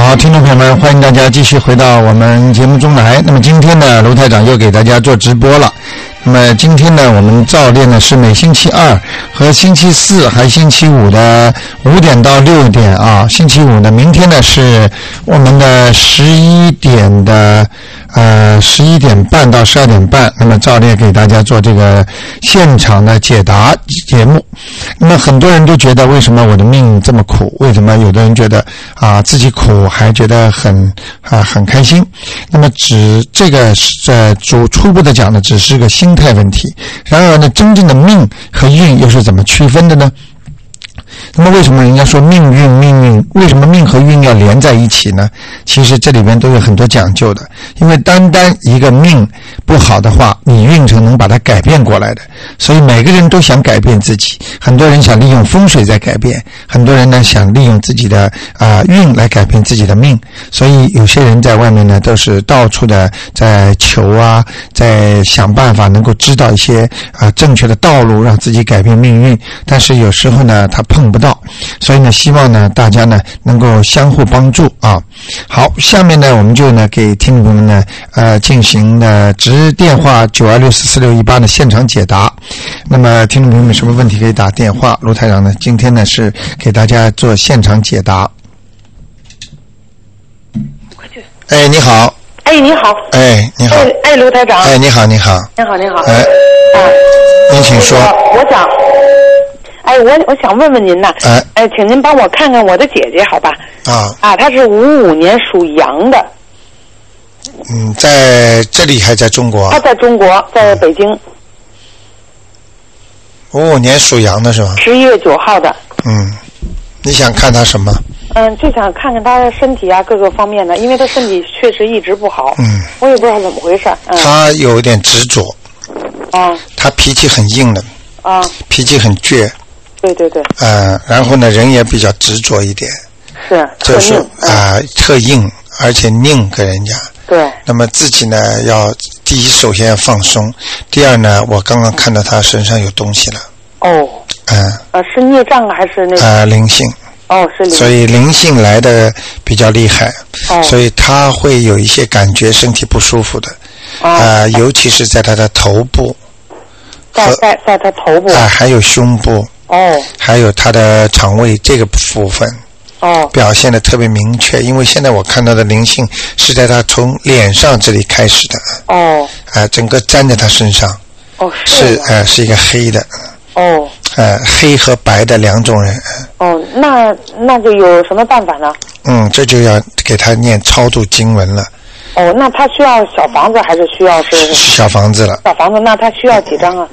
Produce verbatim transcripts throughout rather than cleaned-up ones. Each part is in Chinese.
好，听众朋友们，欢迎大家继续回到我们节目中来。那么今天呢，卢台长又给大家做直播了。那么今天呢，我们照例呢是每星期二和星期四还星期五的五点到六点啊。星期五呢，明天呢是我们的十一点的呃十一点半到十二点半。那么照例给大家做这个现场的解答节目。那么很多人都觉得为什么我的命这么苦？为什么有的人觉得啊自己苦还觉得很啊很开心？那么只这个呃主初步的讲呢，只是个心态问题。然而呢，真正的命和运又是怎么区分的呢？那么为什么人家说命运命运，为什么命和运要连在一起呢？其实这里边都有很多讲究的。因为单单一个命不好的话，你运程能把它改变过来的。所以每个人都想改变自己，很多人想利用风水在改变，很多人呢想利用自己的啊、呃、运来改变自己的命。所以有些人在外面呢都是到处的在求啊，在想办法能够知道一些啊、呃、正确的道路，让自己改变命运。但是有时候呢他碰不到，所以呢希望呢大家呢能够相互帮助啊。好，下面呢我们就呢给听众朋友们呢呃进行呢直电话九二六四四六一八的现场解答。那么听众朋友们什么问题可以打电话，卢台长呢今天呢是给大家做现场解答。哎你好。 哎你好。 哎你好。 哎哎卢台长。 哎你好你好。 你好你好。 哎。 啊。 您请说。 我想。哎，我我想问问您呐， 哎， 哎，请您帮我看看我的姐姐，好吧？ 啊啊，她是五五年属羊的。 嗯，在这里还在中国？ 她在中国，在北京。 五五年属羊的是吧？ 十一月九号的。 嗯，你想看她什么？ 嗯，就想看看她的身体啊，各个方面的，因为她身体确实一直不好。 嗯。 我也不知道怎么回事。嗯。 她有点执着。 啊。 她脾气很硬的。 啊。 脾气很倔。 对对对。 呃，然后呢，人也比较执着一点。 是。 就是啊、呃，特硬，而且拧跟人家。 对。 那么自己呢，要第一首先要放松，第二呢，我刚刚看到他身上有东西了。 哦。 嗯。 呃，是孽障还是那个？ 呃，灵性。 哦，是灵性。 所以灵性来的比较厉害。 哦。 所以他会有一些感觉身体不舒服的。 哦。 啊、呃，尤其是在他的头部。 在在在他头部。 啊、呃，还有胸部。 哦。还有他的肠胃这个部分。 哦。 表现的特别明确，因为现在我看到的灵性是在他从脸上这里开始的。 哦。 啊、呃，整个粘在他身上。 哦， 是。是呃，是一个黑的。 哦。 呃，黑和白的两种人。 哦，那那就有什么办法呢？ 嗯，这就要给他念超度经文了。 哦，那他需要小房子还是需要是？ 小房子了。 小房子，那他需要几张啊？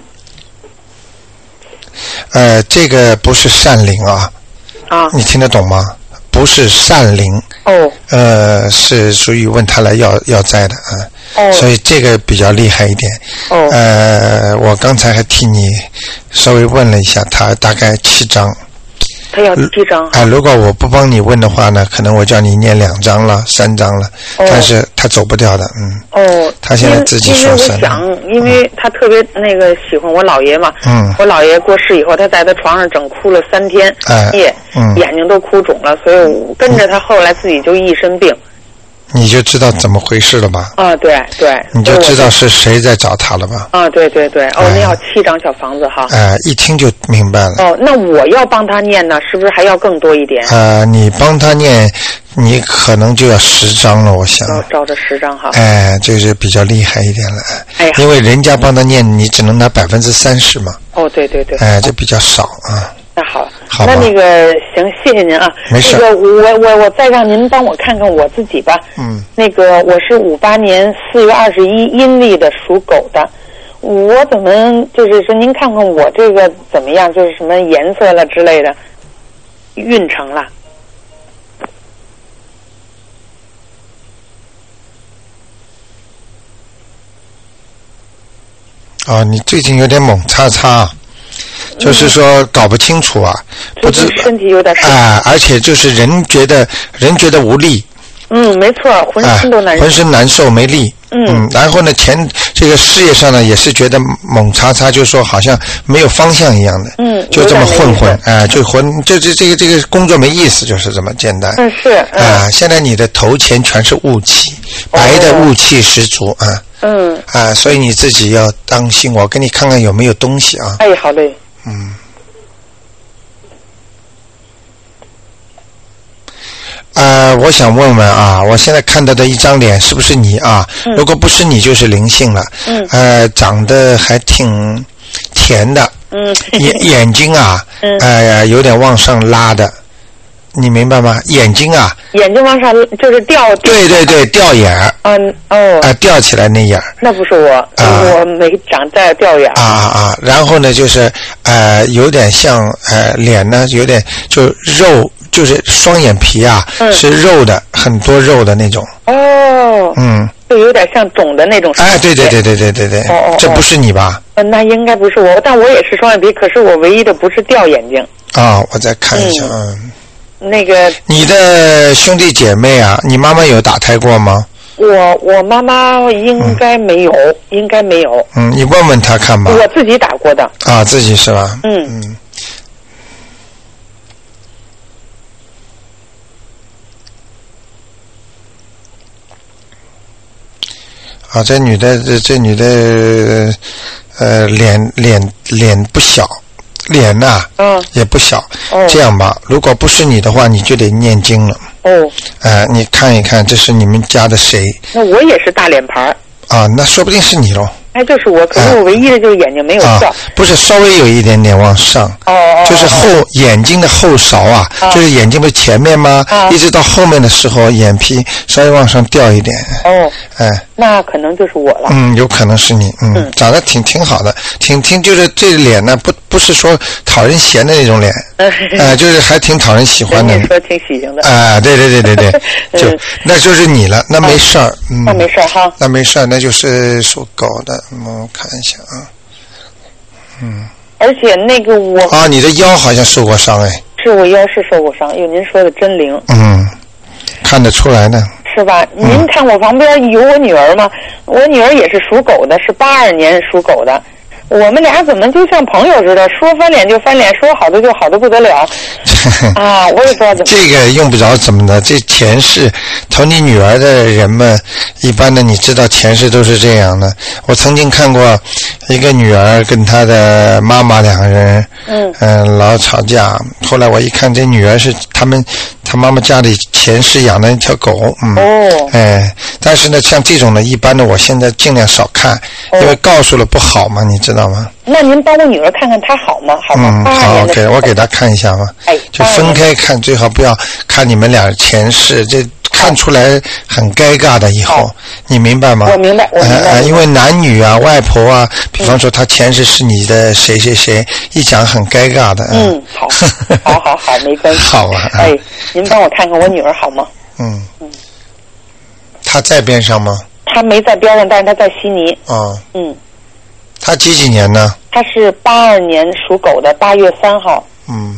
呃，这个不是善灵啊。 啊。 你听得懂吗？不是善灵。 哦。 呃，是属于问他来要要债的啊。 哦。 所以这个比较厉害一点。 哦。 呃，我刚才还替你稍微问了一下，他大概七张。 他要七张。 啊、呃，如果我不帮你问的话呢，可能我叫你念两张了，三张了。哦。但是他走不掉的，嗯。 哦。 他现在自己说因为我想，因为他特别那个喜欢我姥爷嘛。嗯。我姥爷过世以后，他在他床上整哭了三天夜，哎，嗯，眼睛都哭肿了，所以我跟着他，后来自己就一身病。 你就知道怎么回事了吧？ 啊，对对。 你就知道是谁在找他了吧？ 啊，对对对。哦，那要七张小房子哈。 哎、呃，一听就明白了。 哦，那我要帮他念呢，是不是还要更多一点？ 呃，你帮他念，你可能就要十张了，我想。 照照着十张哈。 哎、呃，就是比较厉害一点了。哎呀。因为人家帮他念，你只能拿百分之三十嘛。 哦，对对对。 哎、呃，就比较少啊。 那好， 好那那个行，谢谢您啊。 没事。 那个我我我再让您帮我看看我自己吧。 嗯。 那个我是五八年四月二十一阴历的，属狗的。我怎么就是说您看看我这个怎么样？就是什么颜色了之类的，运程了。 哦，你最近有点猛叉叉。就是说搞不清楚啊，不知身体有点啊，而且就是人觉得人觉得无力。 嗯，没错，浑身都难受， 浑身难受没力。嗯，然后呢，前这个事业上呢也是觉得猛叉叉，就是说好像没有方向一样的， 嗯， 就这么混混，哎、呃，就混，就这这个这个工作没意思，就是这么简单。 嗯，是啊、 呃，现在你的头前全是雾气，白的雾气十足啊。呃嗯。 啊、呃，所以你自己要当心，我给你看看有没有东西啊。 哎，好嘞。 嗯。呃，我想问问啊，我现在看到的一张脸是不是你啊？嗯、如果不是你，就是灵性了。嗯。呃，长得还挺甜的。嗯。眼眼睛啊，嗯、呃，有点往上拉的，你明白吗？眼睛啊。 眼睛往上就是掉。 对对对，掉眼儿。 嗯哦。 啊、呃，吊起来那眼儿。 那不是我，啊、我没长在掉眼儿。 啊啊啊！然后呢，就是呃，有点像呃，脸呢有点就肉。就是双眼皮啊，嗯、是肉的，很多肉的那种。 哦。嗯。就有点像肿的那种。 哎，对对对对对对对。哦哦。这不是你吧？ 呃，那应该不是我，但我也是双眼皮，可是我唯一的不是掉眼睛。 啊、哦，我再看一下，嗯。 嗯那个。 你的兄弟姐妹啊，你妈妈有打胎过吗？ 我我妈妈应该没有，嗯、应该没有。 嗯，你问问她看吧。 我自己打过的。 啊，自己是吧？ 嗯嗯。啊，这女的，这这女的，呃，脸脸脸不小，脸呐、啊，嗯，也不小。哦，这样吧，如果不是你的话，你就得念经了。 哦， 呃，你看一看，这是你们家的谁？ 那我也是大脸盘。 啊，那说不定是你喽。 哎，就是我，可是我唯一的就是眼睛没有笑、啊， 不是稍微有一点点往上， 哦哦， 就是后眼睛的后勺啊，哦、就是眼睛不是前面吗？哦、一直到后面的时候，眼皮稍微往上掉一点。 哦， 哎， 那可能就是我了。 嗯，有可能是你，嗯，嗯长得挺挺好的，挺挺就是这脸呢，不不是说讨人嫌的那种脸，哎、呃，就是还挺讨人喜欢的。 你说挺喜庆的。 啊、呃，对对对对对，就、嗯、那就是你了，那没事儿， 啊、 嗯， 那没事儿哈， 那没事儿，那就是属狗的。我看一下啊，嗯， 而且那个我啊，你的腰好像受过伤哎， 是我腰是受过伤，哟，您说的真灵， 嗯，看得出来呢， 是吧？嗯、您看我旁边有我女儿吗？我女儿也是属狗的，是八二年属狗的。我们俩怎么就像朋友似的，说翻脸就翻脸，说好的就好的不得了啊！我也不知道怎么。 这个用不着怎么的，这前世投你女儿的人们，一般的你知道前世都是这样的。我曾经看过一个女儿跟她的妈妈两个人，嗯、呃，老吵架。后来我一看，这女儿是他们她妈妈家里前世养的一条狗，嗯， 哦， 哎，但是呢，像这种的，一般的我现在尽量少看， 哦、 因为告诉了不好嘛，你知道。知道吗？ 那您帮我女儿看看她好吗？好吗？ 嗯，好，给我给她看一下嘛。哎，就分开看，最好不要看你们俩前世，这看出来很尴尬的。以后你明白吗？ 我明白，我明白。 呃，因为男女啊、外婆啊，比方说他前世是你的谁谁谁，一讲很尴尬的。 嗯，好，好好好，没关系。 好啊。 哎，您帮我看看我女儿好吗？ 嗯嗯。她在边上吗？ 她没在边上，但是她在悉尼。 哦。 嗯。 他几几年呢？ 他是八二年属狗的，八月三号。 嗯。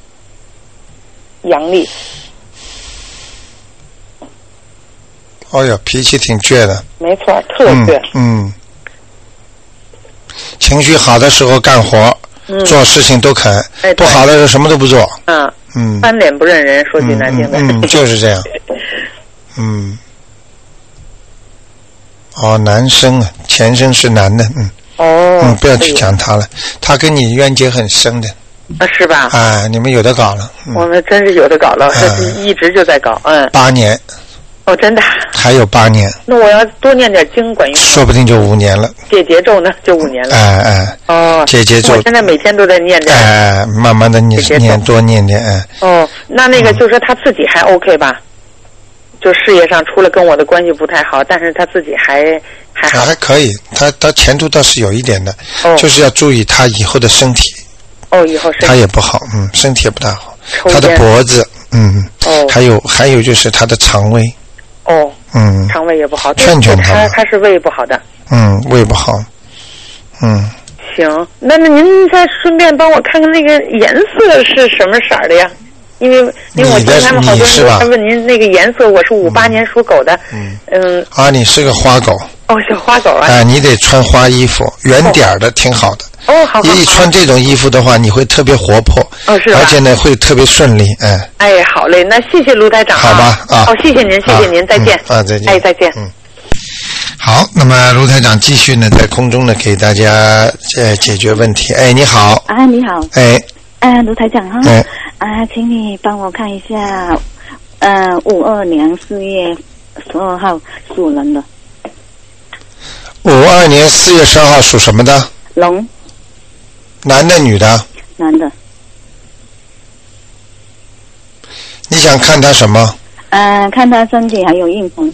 阳历。 哦哟，脾气挺倔的。 没错，特倔。 嗯。嗯情绪好的时候干活，嗯、做事情都肯； 哎、 不好的时候什么都不做。 嗯。 嗯。 翻脸不认人，说句难听的。 嗯, 嗯, 嗯，就是这样。嗯。哦，男生啊，前生是男的，嗯。 哦， 嗯，不要去讲他了，他跟你冤结很深的。 啊，是吧？ 啊，你们有的搞了。 嗯、我们真是有的搞了， 啊、 一直就在搞，嗯。 八年。 哦，真的。 还有八年。 那我要多念点经管用。 说不定就五年了。 解结咒呢，就五年了。 哎哎。 哦。 解结咒。 我现在每天都在念这。 哎，慢慢的念念多念念哎。 哦，那那个就是说他自己还 OK 吧？就事业上除了跟我的关系不太好，但是他自己还还好， 还可以，他他前途倒是有一点的， 哦、 就是要注意他以后的身体。 哦，以后身体他也不好，嗯，身体也不大好，他的脖子，嗯， 哦， 还有还有就是他的肠胃， 哦， 嗯， 肠胃也不好， 劝劝他， 他他是胃不好的， 嗯，胃不好，嗯。 行，那那您再顺便帮我看看那个颜色是什么色儿的呀？因为因为我听他们好多人他问您那个颜色，我是五八年属狗的，嗯嗯。 啊，你是个花狗。 哦，小花狗啊。 啊、呃，你得穿花衣服，圆点儿的，挺好的。 哦，好好好。 一穿这种衣服的话，你会特别活泼。 哦，是吧？ 而且呢，会特别顺利，哎。 哎，好嘞，那谢谢卢台长、啊。 好吧，啊。 哦，谢谢您，谢谢您，再见。 嗯、啊，再见。 哎，再见。 嗯。好，那么卢台长继续呢，在空中呢给大家呃解决问题。哎，你好。 啊，你好。 哎。 啊，卢台长哈。 哎。 啊，请你帮我看一下，呃，五二年四月十二号属人的。 五二年四月十二号属什么的？ 龙。 男的女的？ 男的。 你想看他什么？ 嗯、呃，看他身体还有运程。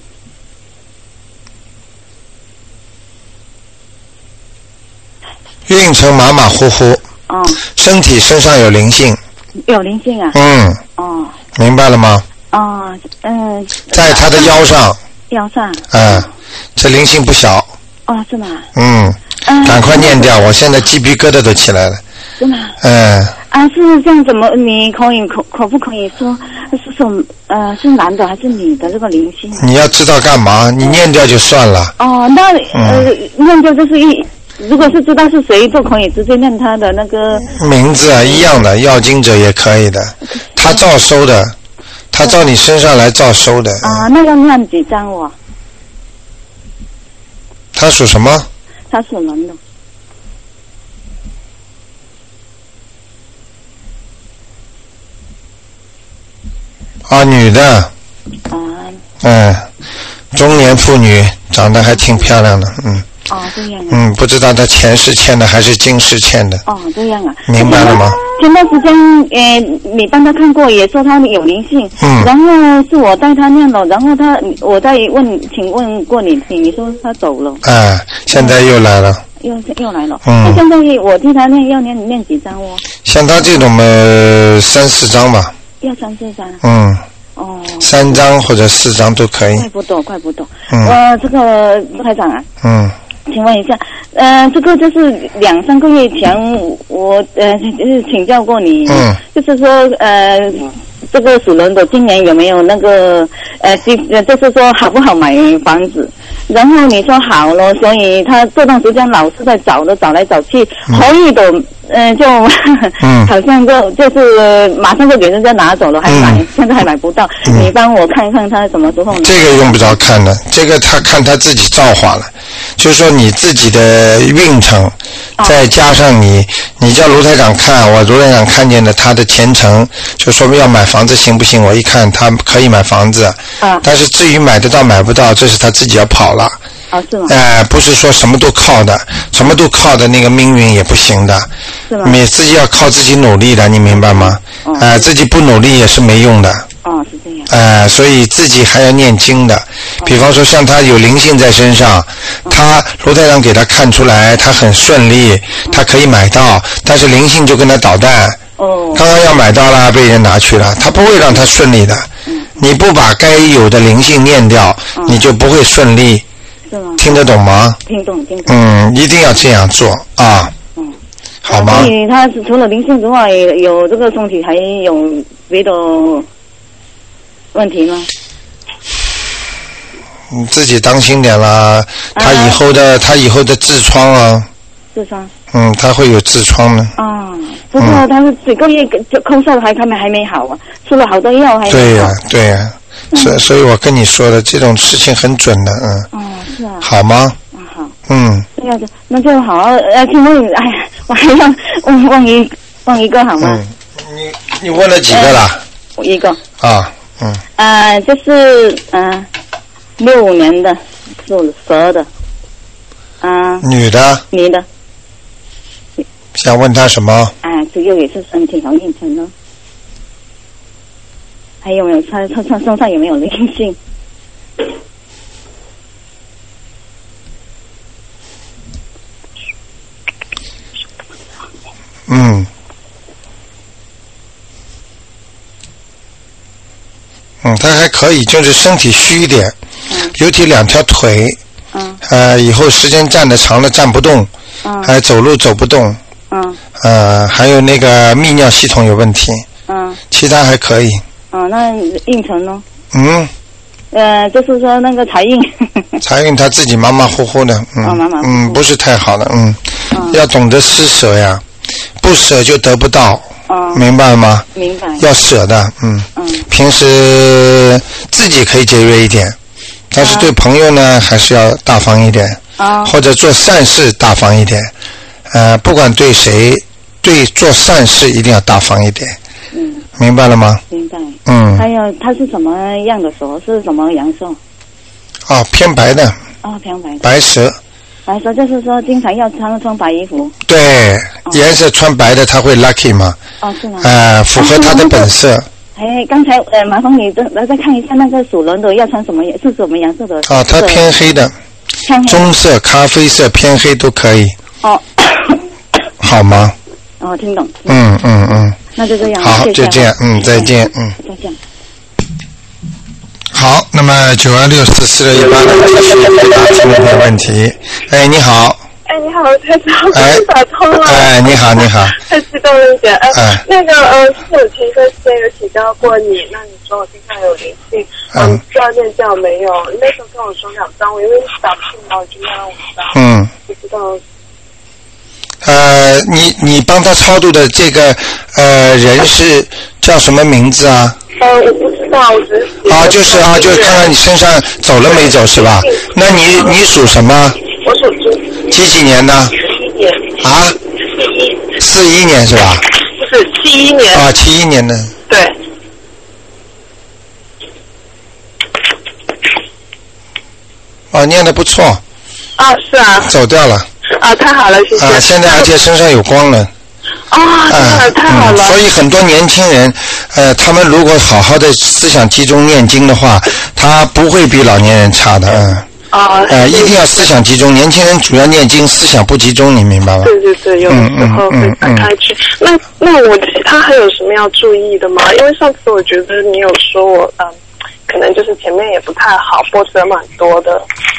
运程马马虎虎。 哦。 身体身上有灵性。 有灵性啊。 嗯。 哦。 明白了吗？ 哦，嗯、呃。 在他的腰上。 腰上。 嗯，这灵性不小。 哦，是吗？ 嗯。嗯。赶快念掉，我现在鸡皮疙瘩都起来了。 是吗？ 嗯。 啊，是这样，怎么你可以可可不可以说是什呃是男的还是女的这个灵性？ 你要知道干嘛？你念掉就算了。 哦，那呃、 嗯、 念掉就是一，如果是知道是谁就可以直接念他的那个名字啊，一样的，要经者也可以的，他照收的，他照你身上来照收的。 啊，那要念几张我？ 他属什么？ 他属人的。 啊，女的。 啊。 嗯，中年妇女，长得还挺漂亮的，嗯。 哦，这样啊。 嗯，不知道她前世欠的还是今世欠的。 哦，这样啊。 明白了吗？ 前段时间，呃，你帮他看过，也说他有灵性。 嗯。 然后是我带他念了，然后他，我再问，请问过你，你说他走了。 啊，现在又来了。 又又来了。 嗯。 那现在我替他念，要念念几张哦？ 像他这种嘛，三四张吧。 要三四张。 嗯。 哦。 三张或者四张都可以。 怪不得，怪不得。 嗯。 呃，这个台长啊。 嗯。 请问一下，呃，这个就是两三个月前我呃就是请教过你， 嗯， 就是说呃这个属龙的今年有没有那个呃就是说好不好买房子？然后你说好了，所以他这段时间老是在找的，找来找去，可以的，呃就嗯好像就就是马上就给人家拿走了，还买、嗯、现在还买不到、嗯，你帮我看看他什么时候呢？ 这个用不着看的，这个他看他自己造化了，就是说你自己的运程，再加上你，你叫卢台长看，我卢台长看见的他的前程，就说明要买房子行不行？我一看他可以买房子， 啊， 但是至于买得到买不到，这是他自己要跑了。 啊，是吗？ 哎、呃，不是说什么都靠的，什么都靠的那个命运也不行的。 是吗？ 你自己要靠自己努力的，你明白吗？哦。哎、呃，自己不努力也是没用的。 哦，是这样。 哎、呃，所以自己还要念经的。比方说，像他有灵性在身上，哦、他卢台长给他看出来，他很顺利，他可以买到，但是灵性就跟他捣蛋。 哦。 刚刚要买到了，被人拿去了，他不会让他顺利的。嗯。你不把该有的灵性念掉，嗯、你就不会顺利。 是吗？ 听得懂吗？ 听懂，听懂。 嗯，一定要这样做啊。嗯，好吗？ 所以他除了灵性之外，有这个身体还有别的问题吗？ 你自己当心点啦，他以后的、啊、他以后的痔疮啊。 痔疮。 嗯，他会有痔疮的。 啊，不过他是几个月就空少还他们还没好啊，吃了好多药还没好。 对呀、啊，对呀、啊。所以，所以我跟你说的这种事情很准的，嗯。 哦，是啊。 好吗？ 啊，好。 嗯。 这样子，那就好。呃，请问，哎呀，我还要问问一问一个好吗？ 嗯。你你问了几个啦？ 呃、一个。 啊，嗯。 呃，就是嗯，六五年的，属蛇的。啊、呃。 女的。 女的。 想问他什么？ 啊，这个也是身体好运程呢。还有没有他他他身上有没有灵性？ 嗯，嗯，他还可以，就是身体虚一点，嗯、尤其两条腿， 嗯， 呃，以后时间站得长了站不动，嗯，还走路走不动， 嗯，呃， 还有那个泌尿系统有问题， 嗯， 其他还可以。 哦，那运程呢？ 嗯， 呃，就是说那个财运。 财运他自己马马虎虎的，嗯， 哦、马马虎虎嗯，不是太好的，嗯，嗯要懂得施舍呀，不舍就得不到，哦、明白吗？ 明白。 要舍的，嗯， 嗯， 平时自己可以节约一点，但是对朋友呢，还是要大方一点， 哦、 或者做善事大方一点，呃，不管对谁，对做善事一定要大方一点。 嗯， 明白了吗？ 明白。 嗯。 还有，它是什么样的蛇？是什么颜色？ 啊，偏白的。 啊，偏白的。 白蛇。 白蛇就是说，经常要穿穿白衣服。 对，哦、颜色穿白的，他会 lucky 嘛？ 哦，是吗？ 呃，符合他的本色。 哎、啊，刚才呃，麻烦你再再看一下那个属龙的要穿什么颜是什么颜色的？ 啊，它偏黑的。 偏黑。 棕色、咖啡色、偏黑都可以。 哦。 好吗？ 哦，听懂。 嗯嗯嗯。 那就这样。 好，就这样，嗯，再见，嗯。 再见。 好，那么九二六四四六一八呢，继续回答听众的问题。哎，你好。 哎，你好，台长， 哎， 打通了。 哎，你好，你好。 太激动了一点。哎， 哎那个呃，是我前一段时间有请教过你，那你说我身上有灵性，嗯，不知道念教没有？那时候跟我说两张，我因为打不进来，我就念了五张。 嗯。 不知道。 呃，你你帮他超度的这个呃人是叫什么名字啊？ 呃，我不知道，我只是啊，就是啊，就是看看你身上走了没走是吧？那你你属什么？ 我属猪。 几几年的？ 七年。 啊？ 四一。 四一年是吧？ 不是七一年。 啊，七一年的。 对。 哦，念得不错。 啊，是啊。 走掉了。 啊，太好了，谢谢。 啊，现在而且身上有光了。 啊，太太好了、 嗯。所以很多年轻人，呃，他们如果好好的思想集中念经的话，他不会比老年人差的，嗯。 啊。 呃，一定要思想集中。年轻人主要念经，思想不集中，你明白吗？ 对对对，有的时候会散开去。嗯嗯嗯、那那我他还有什么要注意的吗？因为上次我觉得你有说我嗯，可能就是前面也不太好，波折蛮多的。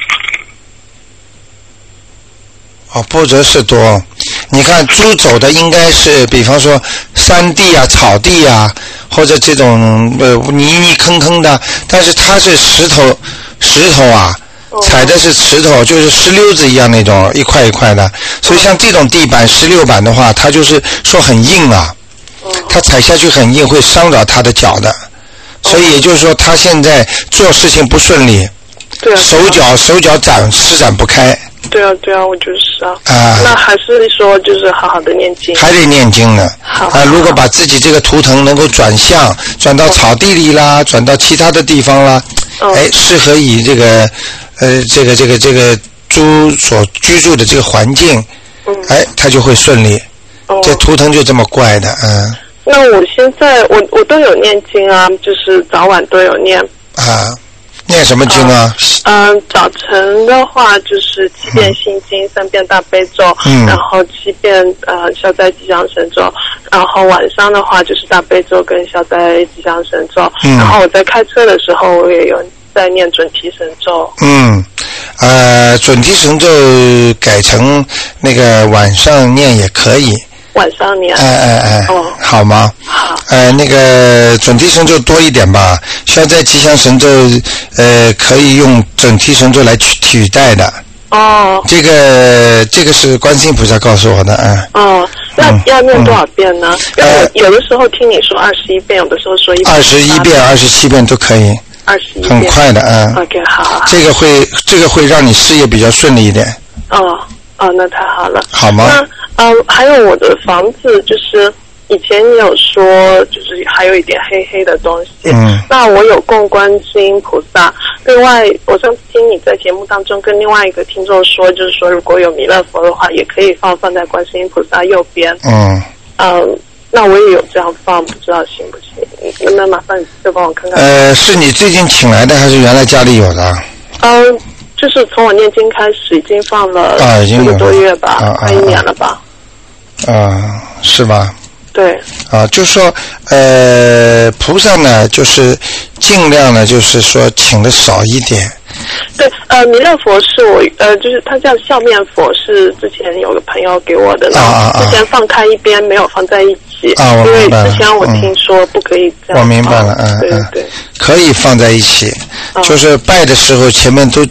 哦，波折是多。你看猪走的应该是，比方说山地啊、草地啊，或者这种呃泥泥坑坑的，但是它是石头，石头啊，踩的是石头，就是石溜子一样那种一块一块的。所以像这种地板、石榴板的话，它就是说很硬啊，它踩下去很硬，会伤到他的脚的。所以也就是说，他现在做事情不顺利， 对啊， 手脚手脚展施展不开。 对啊，对啊，我就是啊。 啊。 那还是说，就是好好的念经。 还得念经呢。 好。 啊，如果把自己这个图腾能够转向，转到草地里啦，哦、转到其他的地方啦，哦、哎，适合以这个呃这个这个这个猪所居住的这个环境，嗯、哎，它就会顺利。哦。这图腾就这么怪的，嗯。 那我现在我我都有念经啊，就是早晚都有念。 啊。念什么经啊？ 嗯、呃，早晨的话就是七遍心经，嗯、三遍大悲咒，嗯、然后七遍呃消灾吉祥神咒，然后晚上的话就是大悲咒跟消灾吉祥神咒，嗯、然后我在开车的时候我也有在念准提神咒。 嗯，呃，准提神咒改成那个晚上念也可以。 晚上念。 哎哎哎，哦，好吗？ 好。 呃，那个准提神咒多一点吧，消灾吉祥神咒，呃，可以用准提神咒来取取代的。 哦。 这个这个是观世音菩萨告诉我的，嗯。 哦，那要念多少遍呢？嗯、呃，有的时候听你说二十一遍，有的时候说一二十一遍、二十七遍都可以。 二十一遍。 很快的，嗯。 OK， 好, 好。 这个会这个会让你事业比较顺利一点。 哦哦，那太好了。 好吗？ 那呃，还有我的房子，就是以前你有说，就是还有一点黑黑的东西。嗯。那我有供观世音菩萨。另外，我上次听你在节目当中跟另外一个听众说，就是说如果有弥勒佛的话，也可以放放在观世音菩萨右边。嗯。嗯，那我也有这样放，不知道行不行？能不能麻烦你再帮我看看？ 呃，是你最近请来的，还是原来家里有的？ 嗯。就是从我念经开始，已经放了一个多月吧，快、啊啊、一年了吧。 啊，是吧？ 对。 啊，就说呃，菩萨呢，就是尽量呢，就是说请的少一点。 对，呃，弥勒佛是我呃，就是他叫笑面佛，是之前有个朋友给我的，然后之前放开一边，没有放在一起。 啊，我明白了。 因为之前我听说不可以这样。 我明白了，嗯对对， 可以放在一起，就是拜的时候前面都。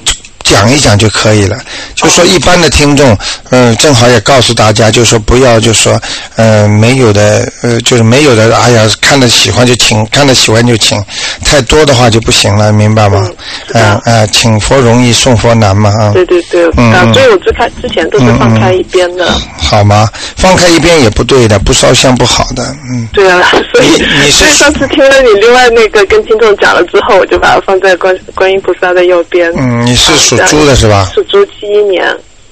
讲一讲就可以了。就说一般的听众，嗯、呃，正好也告诉大家，就说不要就说，呃，没有的，呃，就是没有的，哎呀，看着喜欢就请，看着喜欢就请，太多的话就不行了，明白吗？嗯，啊、呃呃，请佛容易送佛难嘛，啊。 对对对，嗯，啊、所以我之开之前都是放开一边的、嗯。好吗？放开一边也不对的，不烧香不好的，嗯。 对啊，所以你你是所以上次听了你另外那个跟听众讲了之后，我就把它放在观观音菩萨的右边。 嗯，你是属猪的是吧？ 属猪，七一年。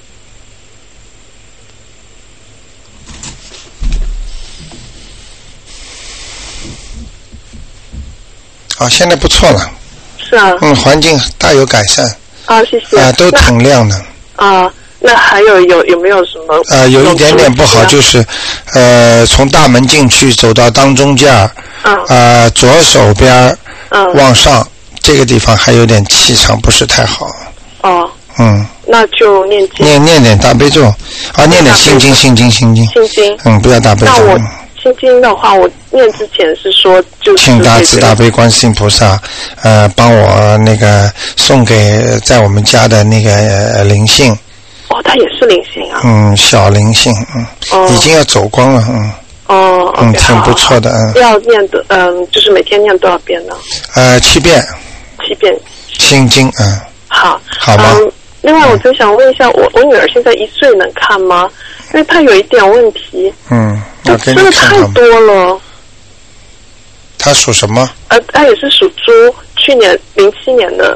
啊，现在不错了。 是啊。 嗯，环境大有改善。 啊，谢谢。 啊，都挺亮的。 啊，那还有有有没有什么？ 呃，有一点点不好，就是呃，从大门进去走到当中间儿， 嗯， 呃，左手边嗯往上这个地方还有点气场不是太好。 哦。 嗯。 那就念经。 念念点大悲咒，啊，念点心经，心经，心经。 心经。 嗯，不要大悲咒。 那我心经的话，我念之前是说就是。 请大慈大悲观世音菩萨，呃，帮我那个送给在我们家的那个、呃、灵性。 哦，他也是灵性啊。 嗯，小灵性，嗯，哦、已经要走光了，嗯。 哦。 嗯， okay, 挺不错的，嗯。 要念的，嗯，就是每天念多少遍呢？ 呃，七遍。 七遍。心经，嗯。 好。 好吗？ 嗯，另外，我就想问一下，我我女儿现在一岁，能看吗？因为她有一点问题。 嗯， 我吃的太多了。 她属什么？ 呃，她也是属猪，去年零七年的。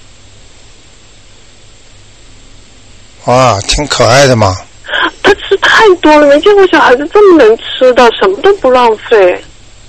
哇，挺可爱的嘛。 她吃太多了，没见过小孩子这么能吃的，什么都不浪费。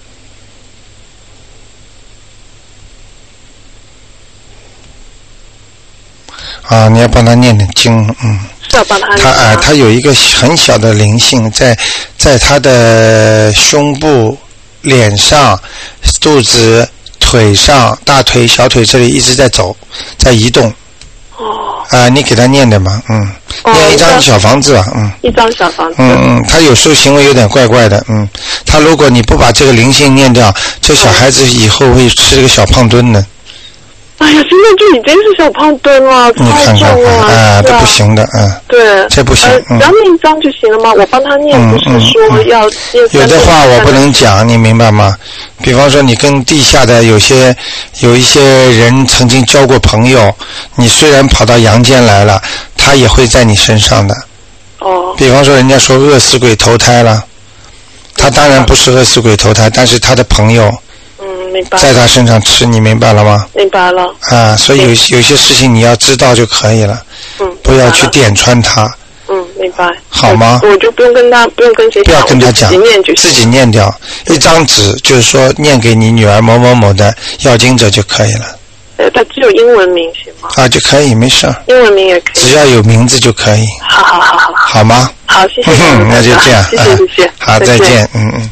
啊，你要帮他念点经，嗯。 是要帮他念。 他啊、呃，他有一个很小的灵性，在在他的胸部、脸上、肚子、腿上、大腿、小腿这里一直在走，在移动。 哦。 啊、呃，你给他念的嘛，嗯， 哦、 念一张小房子吧，嗯。 一张小房子。 嗯嗯，他有时候行为有点怪怪的，嗯，他如果你不把这个灵性念掉，这小孩子以后会吃个小胖墩的。 哎呀，现在就已经是小胖墩了，太重了， 啊，这不行的，嗯。对。这不行。 呃、 嗯。 只要念一张就行了吗？我帮他念，不是说要念。 有的话我不能讲，你明白吗？比方说，你跟地下的有些有一些人曾经交过朋友，你虽然跑到阳间来了，他也会在你身上的。 哦。 比方说，人家说饿死鬼投胎了，他当然不是饿死鬼投胎，但是他的朋友。在他身上吃，你明白了吗？ 明白了。 啊，所以有有些事情你要知道就可以了。 嗯。 不要去点穿他。 嗯，明白。 好吗？ 我, 我就不用跟他，不用跟谁讲。 不要跟他讲， 自己念就行。 自己念掉一张纸，就是说念给你女儿某某某的要经者就可以了。 呃，他只有英文名行吗？ 啊，就可以，没事。 英文名也可以。 只要有名字就可以。 好好好好。 好吗？ 好，谢谢。 那就这样。 谢谢谢谢。 好，再见。嗯嗯。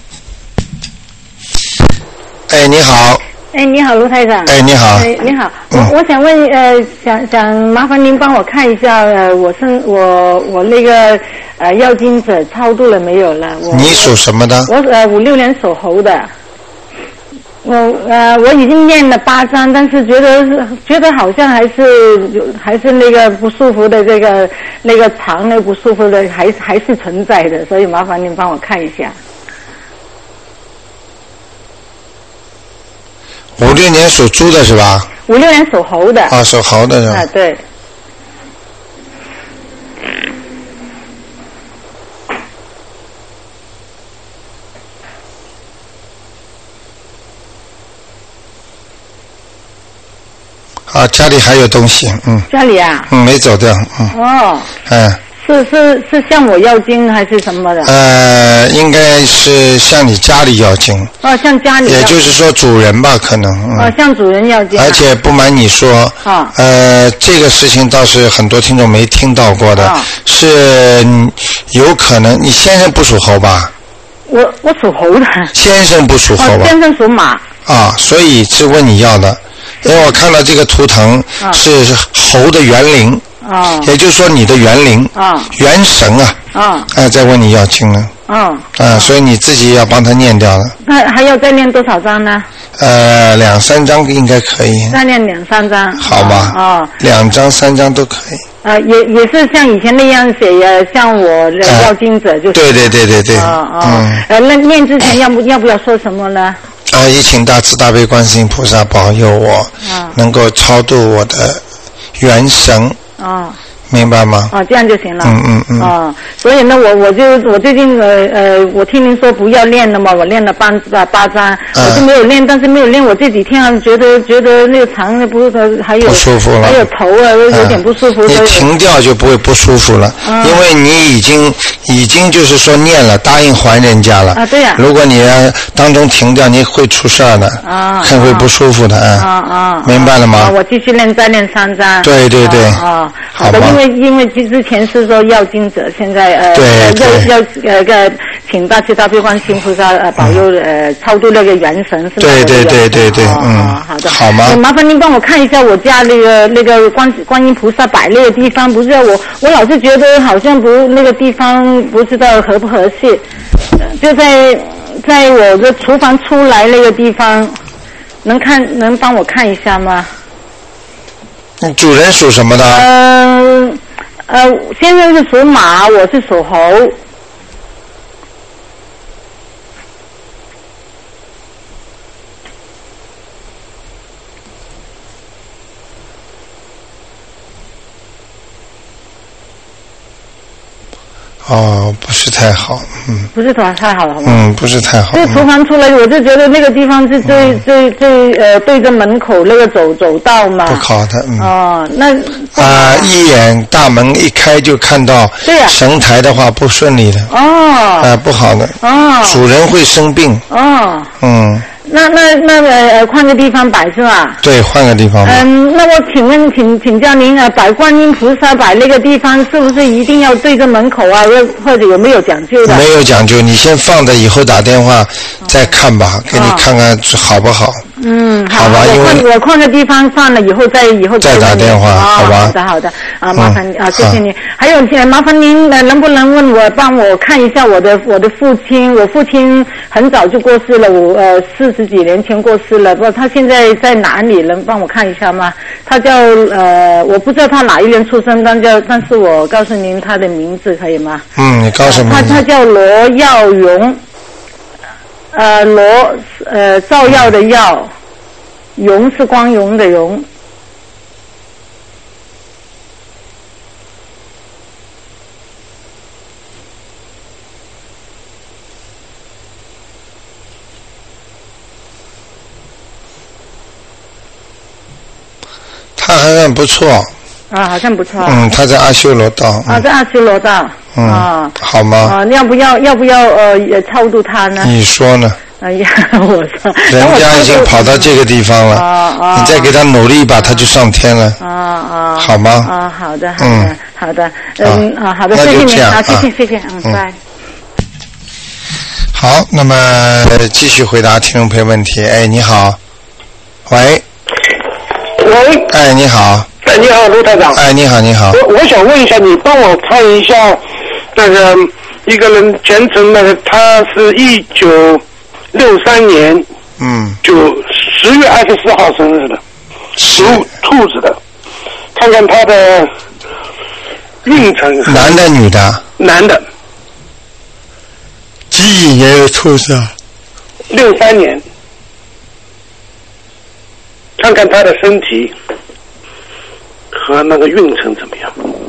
哎，你好。 哎，你好，卢台长。 哎，你好。 哎，你好。我、嗯、我想问，呃，想想麻烦您帮我看一下，呃，我生我我那个呃要经者超度了没有了？我你属什么的？ 我呃五六年属猴的。我呃我已经念了八章，但是觉得觉得好像还是还是那个不舒服的这个那个肠那不舒服的还还是存在的，所以麻烦您帮我看一下。 五六年属猪的是吧？ 五六年属猴的。 啊，属猴的是吧？ 啊，对。 啊，家里还有东西，嗯。 家里啊？ 嗯，没走掉，嗯。 哦。 嗯。 是是是向我要经还是什么的？ 呃，应该是向你家里要经。 哦，向家里要经。 也就是说主人吧，可能。嗯、 哦，向主人要经、啊。 而且不瞒你说， 哦、 呃，这个事情倒是很多听众没听到过的，哦、是有可能你先生不属猴吧？ 我我属猴的。 先生不属猴吧？ 哦、先生属马。 啊，所以是问你要的，因为我看到这个图腾是猴的园灵。 哦， 也就是说你的园灵， 哦， 元神啊， 哦， 哎，在问你要经了， 哦， 啊，所以你自己要帮他念掉了。 那还要再念多少章呢？ 呃，两三张应该可以。 再念两三张。 好吧。 哦。 两张三张都可以。 呃，也也是像以前那样写，呃，像我要经者就是。 对对对对对。 哦哦。嗯。呃，那念之前要不要不要说什么呢？ 啊，也请大慈大悲观世音菩萨保佑我，能够超度我的元神。哦。明白吗？ 哦，这样就行了。 嗯嗯嗯。 哦，所以呢，我我就我最近呃呃，我听您说不要练了嘛，我练了八八八张，嗯、我就没有练，但是没有练，我这几天啊觉得觉得那个肠不是还有不舒服了， 还有头啊有点不舒服。 嗯、你停掉就不会不舒服了，嗯、因为你已经已经就是说念了，答应还人家了。 啊，对呀、啊。 如果你当中停掉，你会出事儿的，啊，很会不舒服的，啊啊啊， 明白了吗？ 啊，我继续练，再练三张。 对对对。 啊，好的，因为因为之前是说要经者，现在呃要要呃个请大慈大悲观世音菩萨呃保佑呃超度那个元神是吗？ 对对对对对，嗯， 好的， 好吗？ 麻烦您帮我看一下我家那个那个观观音菩萨摆那个地方，不是我我老是觉得好像不那个地方不知道合不合适，就在在我的厨房出来那个地方，能看能帮我看一下吗？ 主人属什么的？ 嗯呃，呃，先生是属马，我是属猴。 哦，不是太好，嗯。 不是太太好了，好吗？ 嗯，不是太好。 这厨房出来，我就觉得那个地方是最、嗯、最最呃对着门口那个走走道嘛。 不好的，嗯。 哦，那。 啊，一眼大门一开就看到。 对呀、啊。 神台的话不顺利的。 哦。 啊，不好的。 哦。 主人会生病。 哦。 嗯。 那那那个呃，换个地方摆是吧？ 对，换个地方摆。 嗯，那我请问，请请教您啊，摆观音菩萨摆那个地方，是不是一定要对着门口啊？或者有没有讲究的？ 没有讲究，你先放着，以后打电话再看吧，给你看看好不好。 嗯， 好吧， 我换我换个地方放了以后再以后再打电话，好吧？ 好的好的啊，麻烦啊，谢谢你。还有麻烦您呃，能不能问我帮我看一下我的我的父亲？我父亲很早就过世了，我呃四十几年前过世了，不，他现在在哪里？能帮我看一下吗？他叫呃，我不知道他哪一年出生，但叫但是我告诉您他的名字可以吗？ 嗯，你告诉我。 他他叫罗耀荣。呃，罗呃，照耀的耀，荣是光荣的荣。 他还算不错。 啊，好像不错。 嗯，他在阿修罗道。 啊，在阿修罗道。 嗯。啊，好吗？ 啊，要不要要不要呃也超度他呢？ 你说呢？ 哎呀，我说。 人家已经跑到这个地方了。啊啊。你再给他努力一把，他就上天了。啊啊。好吗？ 啊，好的，好的，好的，嗯啊，好的，谢谢你，好，谢谢，谢谢，嗯，拜。 好，那么继续回答听众朋友问题。哎，你好。喂。 喂。 哎，你好。 哎，你好，卢台长。 哎，你好，你好。 我我想问一下，你帮我看一下那个一个人前程那个，他是一九六三年， 嗯， 就十月二十四号生日的，属兔子的，看看他的运程。 男的，女的？ 男的。 几几年的兔子啊？ 六三年。看看他的身体和那个运程怎么样？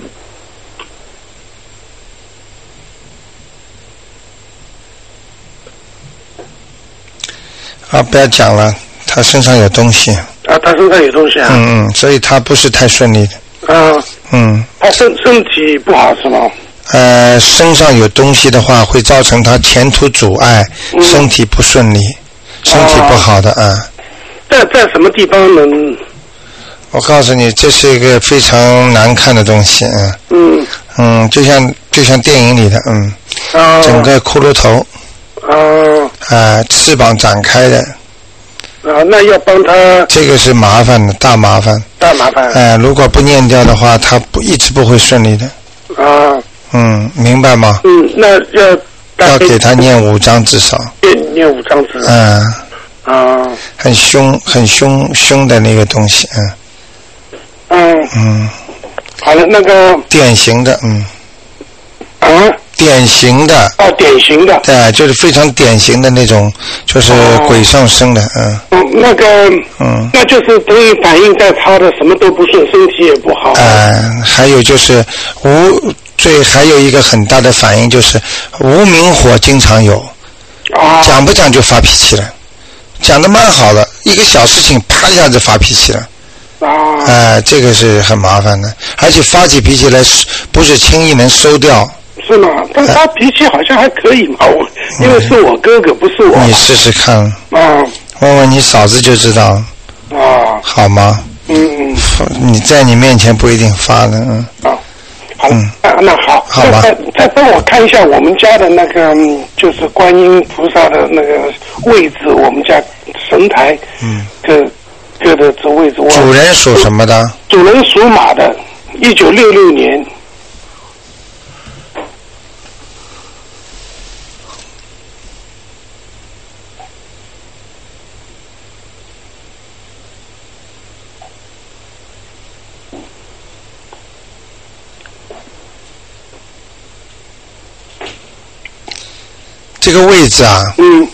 啊，不要讲了，他身上有东西。 啊，他身上有东西啊。 嗯嗯，所以他不是太顺利的。 啊。 嗯。 他身身体不好是吗？ 呃，身上有东西的话，会造成他前途阻碍，嗯、身体不顺利，身体不好的啊。 在在什么地方能？ 我告诉你，这是一个非常难看的东西，嗯。嗯。嗯，就像就像电影里的，嗯。啊。整个骷髅头。 啊。 啊，翅膀展开的。 啊，那要帮他。 这个是麻烦的，大麻烦。 大麻烦。 哎、呃，如果不念掉的话，他不一直不会顺利的。 啊。 嗯，明白吗？ 嗯，那要。 要给他念五章至少。 念念五章至少。 嗯。 啊。 很凶很凶凶的那个东西，嗯。 嗯。 嗯。 好了，那个。 典型的，嗯。 啊。 典型的。 哦，典型的。 对，就是非常典型的那种，就是鬼上身的，嗯。 嗯，那个。 嗯。 那就是等于反映在他的什么都不顺，身体也不好。 嗯，还有就是无最还有一个很大的反应就是无名火经常有。 啊。 讲不讲就发脾气了，讲得蛮好的，一个小事情啪一下子发脾气了。 啊。 哎、呃，这个是很麻烦的，而且发起脾气来不是轻易能收掉。 是吗？但他脾气好像还可以嘛，我因为是我哥哥，不是我。 你试试看。 啊。 问问你嫂子就知道。 啊。 好吗？ 嗯嗯。 你在你面前不一定发的，嗯。 啊。好。 嗯。 啊，那好。 好吧。 再再帮我看一下我们家的那个，就是观音菩萨的那个位置，我们家神台。 嗯。 各各的这位置。 主人属什么的？ 主人属马的，一九六六年。 这个位置啊， 嗯，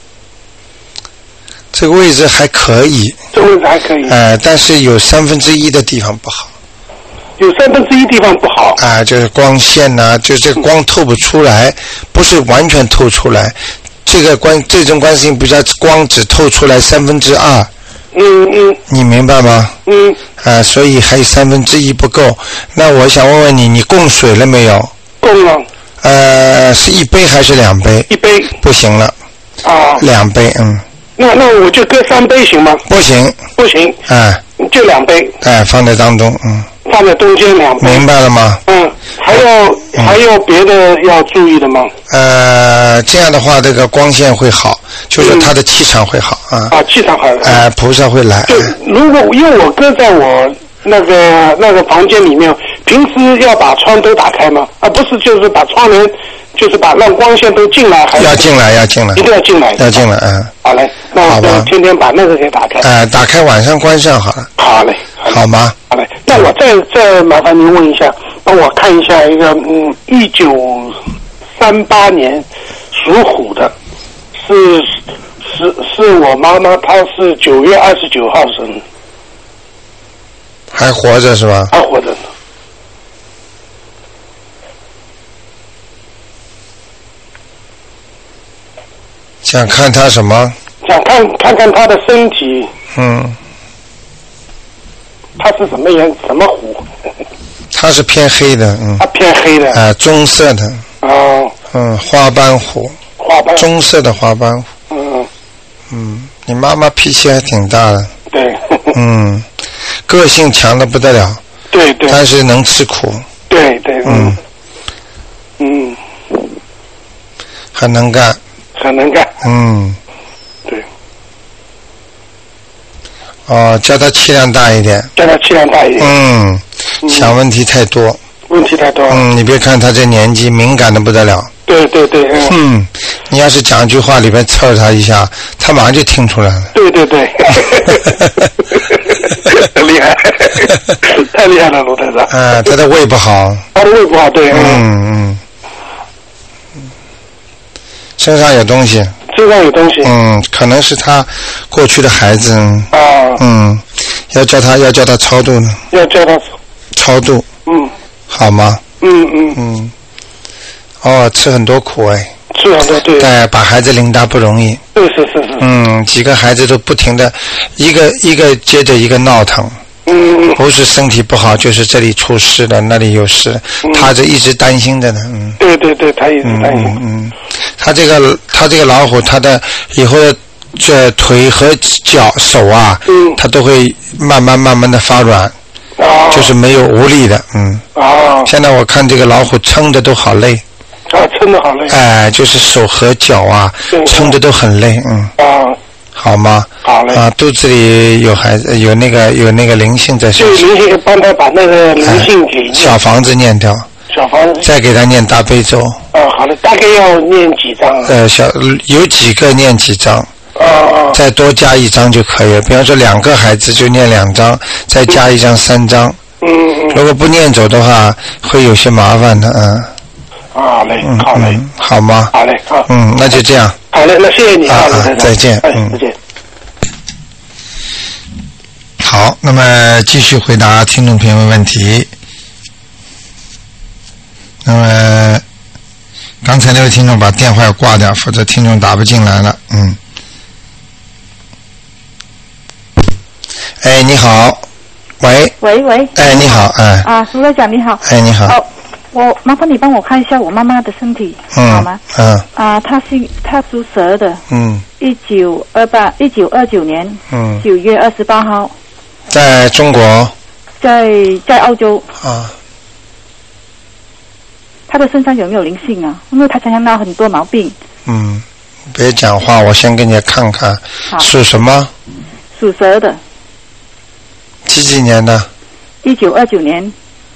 这个位置还可以， 这个位置还可以， 呃，但是有三分之一的地方不好， 有三分之一地方不好， 啊、呃，就是光线呐、啊，就这个光透不出来，不是完全透出来，这个观这种观世音菩萨光只透出来三分之二， 嗯嗯， 你明白吗？ 嗯， 啊、呃，所以还有三分之一不够，那我想问问你，你供水了没有？ 供了。 呃，是一杯还是两杯？ 一杯。 不行了。 啊。 两杯，嗯。 那那我就搁三杯行吗？ 不行。 不行。 哎。 就两杯。 哎，放在当中，嗯。 放在中间两杯。 明白了吗？ 嗯。还有、嗯、还有别的要注意的吗？ 呃，这样的话，这个光线会好，就是它的气场会好啊。 啊，气场好。 哎、呃，菩萨会来。 对，如果因为我搁在我那个那个房间里面。平时要把窗都打开吗？啊，不是，就是把窗帘，就是把让光线都进来，还是要进来，要进来， 一定要进来， 要进来，嗯。 好嘞，那我天天把那个给打开。 哎、呃，打开晚上关上好了。 好嘞， 好吗？ 好嘞，那我再再麻烦您问一下，帮我看一下一个嗯，一九三八年属虎的，是是是我妈妈，她是九月二十九号生， 还活着是吧？ 还活着。 想看他什么？ 想看看看他的身体。 嗯。 他是什么颜？什么虎？ 他是偏黑的，嗯。 他偏黑的。 啊、呃，棕色的。 哦。 嗯，花斑虎。 花斑。 棕色的花斑虎。 嗯。 嗯，你妈妈脾气还挺大的。 对。 嗯，个性强的不得了。 对对。 但是能吃苦。 对对。 嗯。 嗯。 很能干。 很能干。 嗯。 对。 哦，叫他气量大一点。 叫他气量大一点。 嗯。嗯想问题太多。 问题太多。 嗯，你别看他这年纪敏感的不得了。 对对对。嗯。 嗯，你要是讲一句话里边刺他一下，他马上就听出来了。 对对对。厉害，太厉害了，卢台长。 啊，他的胃不好。 他的胃不好，对。 嗯嗯。身上有东西。 身上有东西。 嗯，可能是他过去的孩子。 啊。 嗯，要叫他要叫他超度呢。 要叫他超度。 嗯。 好吗？ 嗯嗯嗯。哦，吃很多苦哎。 吃很多对。 对，把孩子领大不容易。 是是是是。 嗯，几个孩子都不停的，一个一个接着一个闹腾。 嗯。 不是身体不好，就是这里出事了，那里有事了，嗯、他这一直担心着呢。嗯。 对对对，他一直担心。 嗯嗯。他这个他这个老虎，他的以后的这腿和脚手啊， 嗯， 他都会慢慢慢慢的发软。 啊。 就是没有无力的，嗯。 啊。 现在我看这个老虎撑的都好累。 啊，撑得好累。 哎、呃，就是手和脚啊，撑的都很累，嗯。 啊。 好吗？ 好嘞。 啊，肚子里有孩子，有那个有那个灵性在身上。 对，灵性帮他把那个灵性给、 哎、小房子念掉。 小房子。 再给他念大悲咒。 啊，好的，大概要念几张啊？ 呃，小有几个念几张。 啊， 哦， 再多加一张就可以了。比方说两个孩子就念两张，再加一张三张。 嗯嗯。 如果不念走的话，会有些麻烦的，嗯。 好嘞，好嘞、 嗯，好吗？ 好嘞，好。 嗯，那就这样。 好嘞，那谢谢你啊， 啊啊再见， 嗯，再见。 好，那么继续回答听众朋友们问题。那么刚才那位听众把电话要挂掉，否则听众打不进来了。嗯。哎，你好，喂。 喂喂。 哎，你好，哎。 啊，卢台长你好。 哎，你好。 哦，我麻烦你帮我看一下我妈妈的身体， 嗯、 好吗？ 嗯。 啊，她是她属蛇的。 嗯。 一九二八，一九二九年。 嗯。 九月二十八号。 在中国。 在在澳洲。 啊。 他的身上有没有灵性啊？因为他常常闹很多毛病。 嗯，别讲话，我先给你看看。 好。 属什么？ 属蛇的。 几几年的？ 一九二九年。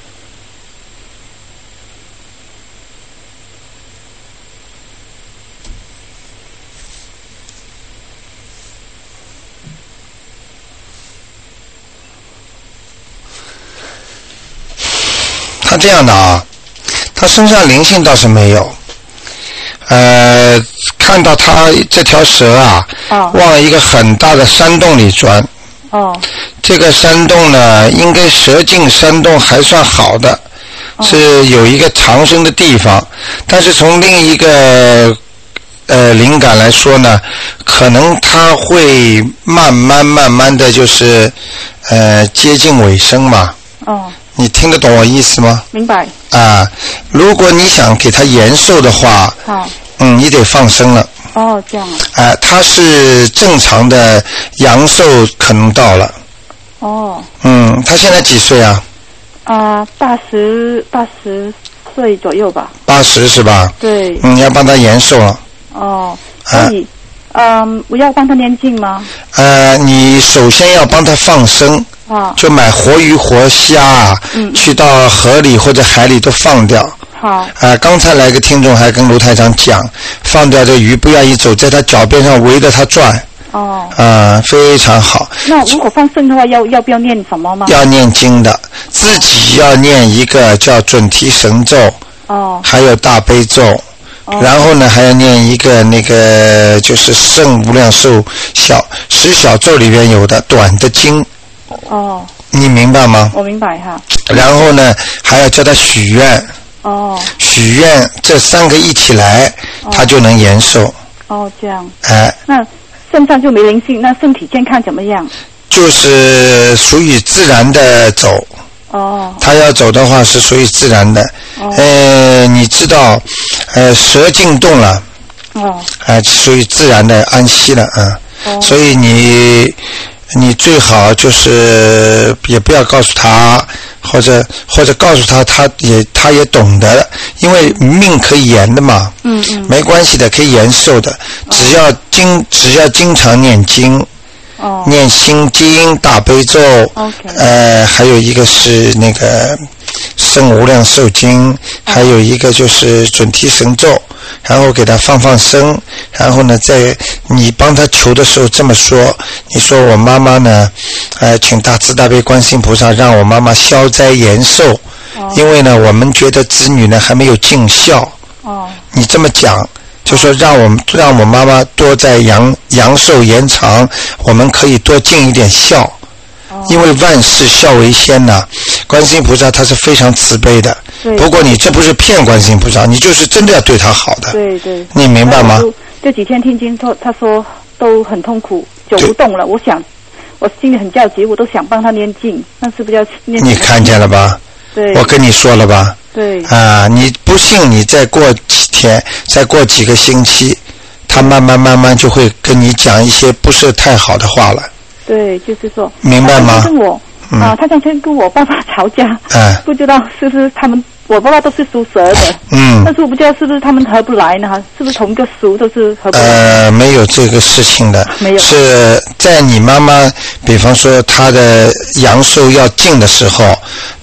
他这样的啊。他身上灵性倒是没有，呃，看到他这条蛇啊， 哦、 往一个很大的山洞里钻。 哦。 这个山洞呢，应该蛇进山洞还算好的，哦、是有一个藏身的地方。但是从另一个呃灵感来说呢，可能他会慢慢慢慢的就是呃接近尾声嘛。 哦。 你听得懂我意思吗？ 明白。 啊，如果你想给它延寿的话， 好， 嗯，你得放生了。 哦，这样啊。 啊，它是正常的阳寿可能到了。 哦。 嗯，他现在几岁啊？ 啊，八十八十岁左右吧。 八十是吧？ 对。 嗯，要帮他延寿了。 哦，所以，嗯、呃，我要帮他念经吗？ 呃，你首先要帮他放生。 啊， 就买活鱼活虾啊、嗯，去到河里或者海里都放掉。 好。啊、 呃，刚才来个听众还跟卢台长讲，放掉这鱼不愿意走，在他脚边上围着他转。 哦。 啊、呃，非常好。 那如果放生的话，要要不要念什么吗？ 要念经的，自己要念一个叫准提神咒。 哦。 还有大悲咒。哦。然后呢，还要念一个那个就是圣无量寿小十小咒里边有的短的经。 哦， 你明白吗？ 我明白哈。 然后呢，还要叫他许愿。 哦。许愿这三个一起来，哦、他就能延寿。 哦，这样。 哎。 那身上就没灵性，那身体健康怎么样？ 就是属于自然的走。 哦。 他要走的话是属于自然的。哦。呃，你知道，呃，蛇进洞了。 哦。 哎，属于自然的安息了，嗯。哦。所以你。你最好就是也不要告诉他，或者或者告诉他，他也他也懂得，因为命可以延的嘛。 嗯嗯。 没关系的，可以延寿的，只要经、哦、只要经常念经。 哦。 念心经、大悲咒。 OK。 呃，还有一个是那个圣无量寿经，还有一个就是准提神咒。然后给他放放生，然后呢，在你帮他求的时候这么说，你说我妈妈呢，呃，请大慈大悲观世音菩萨让我妈妈消灾延寿，哦、因为呢，我们觉得子女呢还没有尽孝。 哦。 你这么讲，就说让我们让我妈妈多在阳阳寿延长，我们可以多尽一点孝。哦。因为万事孝为先呐、啊，观世音菩萨他是非常慈悲的。不过你这不是骗观世音菩萨，你就是真的要对他好的。 对对。 你明白吗？ 这几天听经说，他说都很痛苦，走不动了。我想，我心里很焦急，我都想帮他念经，但是不要念。 你看见了吧？ 对。 我跟你说了吧？ 对。 啊，你不信，你再过几天，再过几个星期，他慢慢慢慢就会跟你讲一些不是太好的话了。 对，就是说。 明白吗？ 跟我。嗯、啊，他常常跟我爸爸吵架， 哎， 不知道是不是他们，我爸爸都是属蛇的， 嗯， 但是我不知道是不是他们合不来呢？是不是同一个属都是合不来？ 呃，没有这个事情的， 没有， 是在你妈妈，比方说她的阳寿要尽的时候，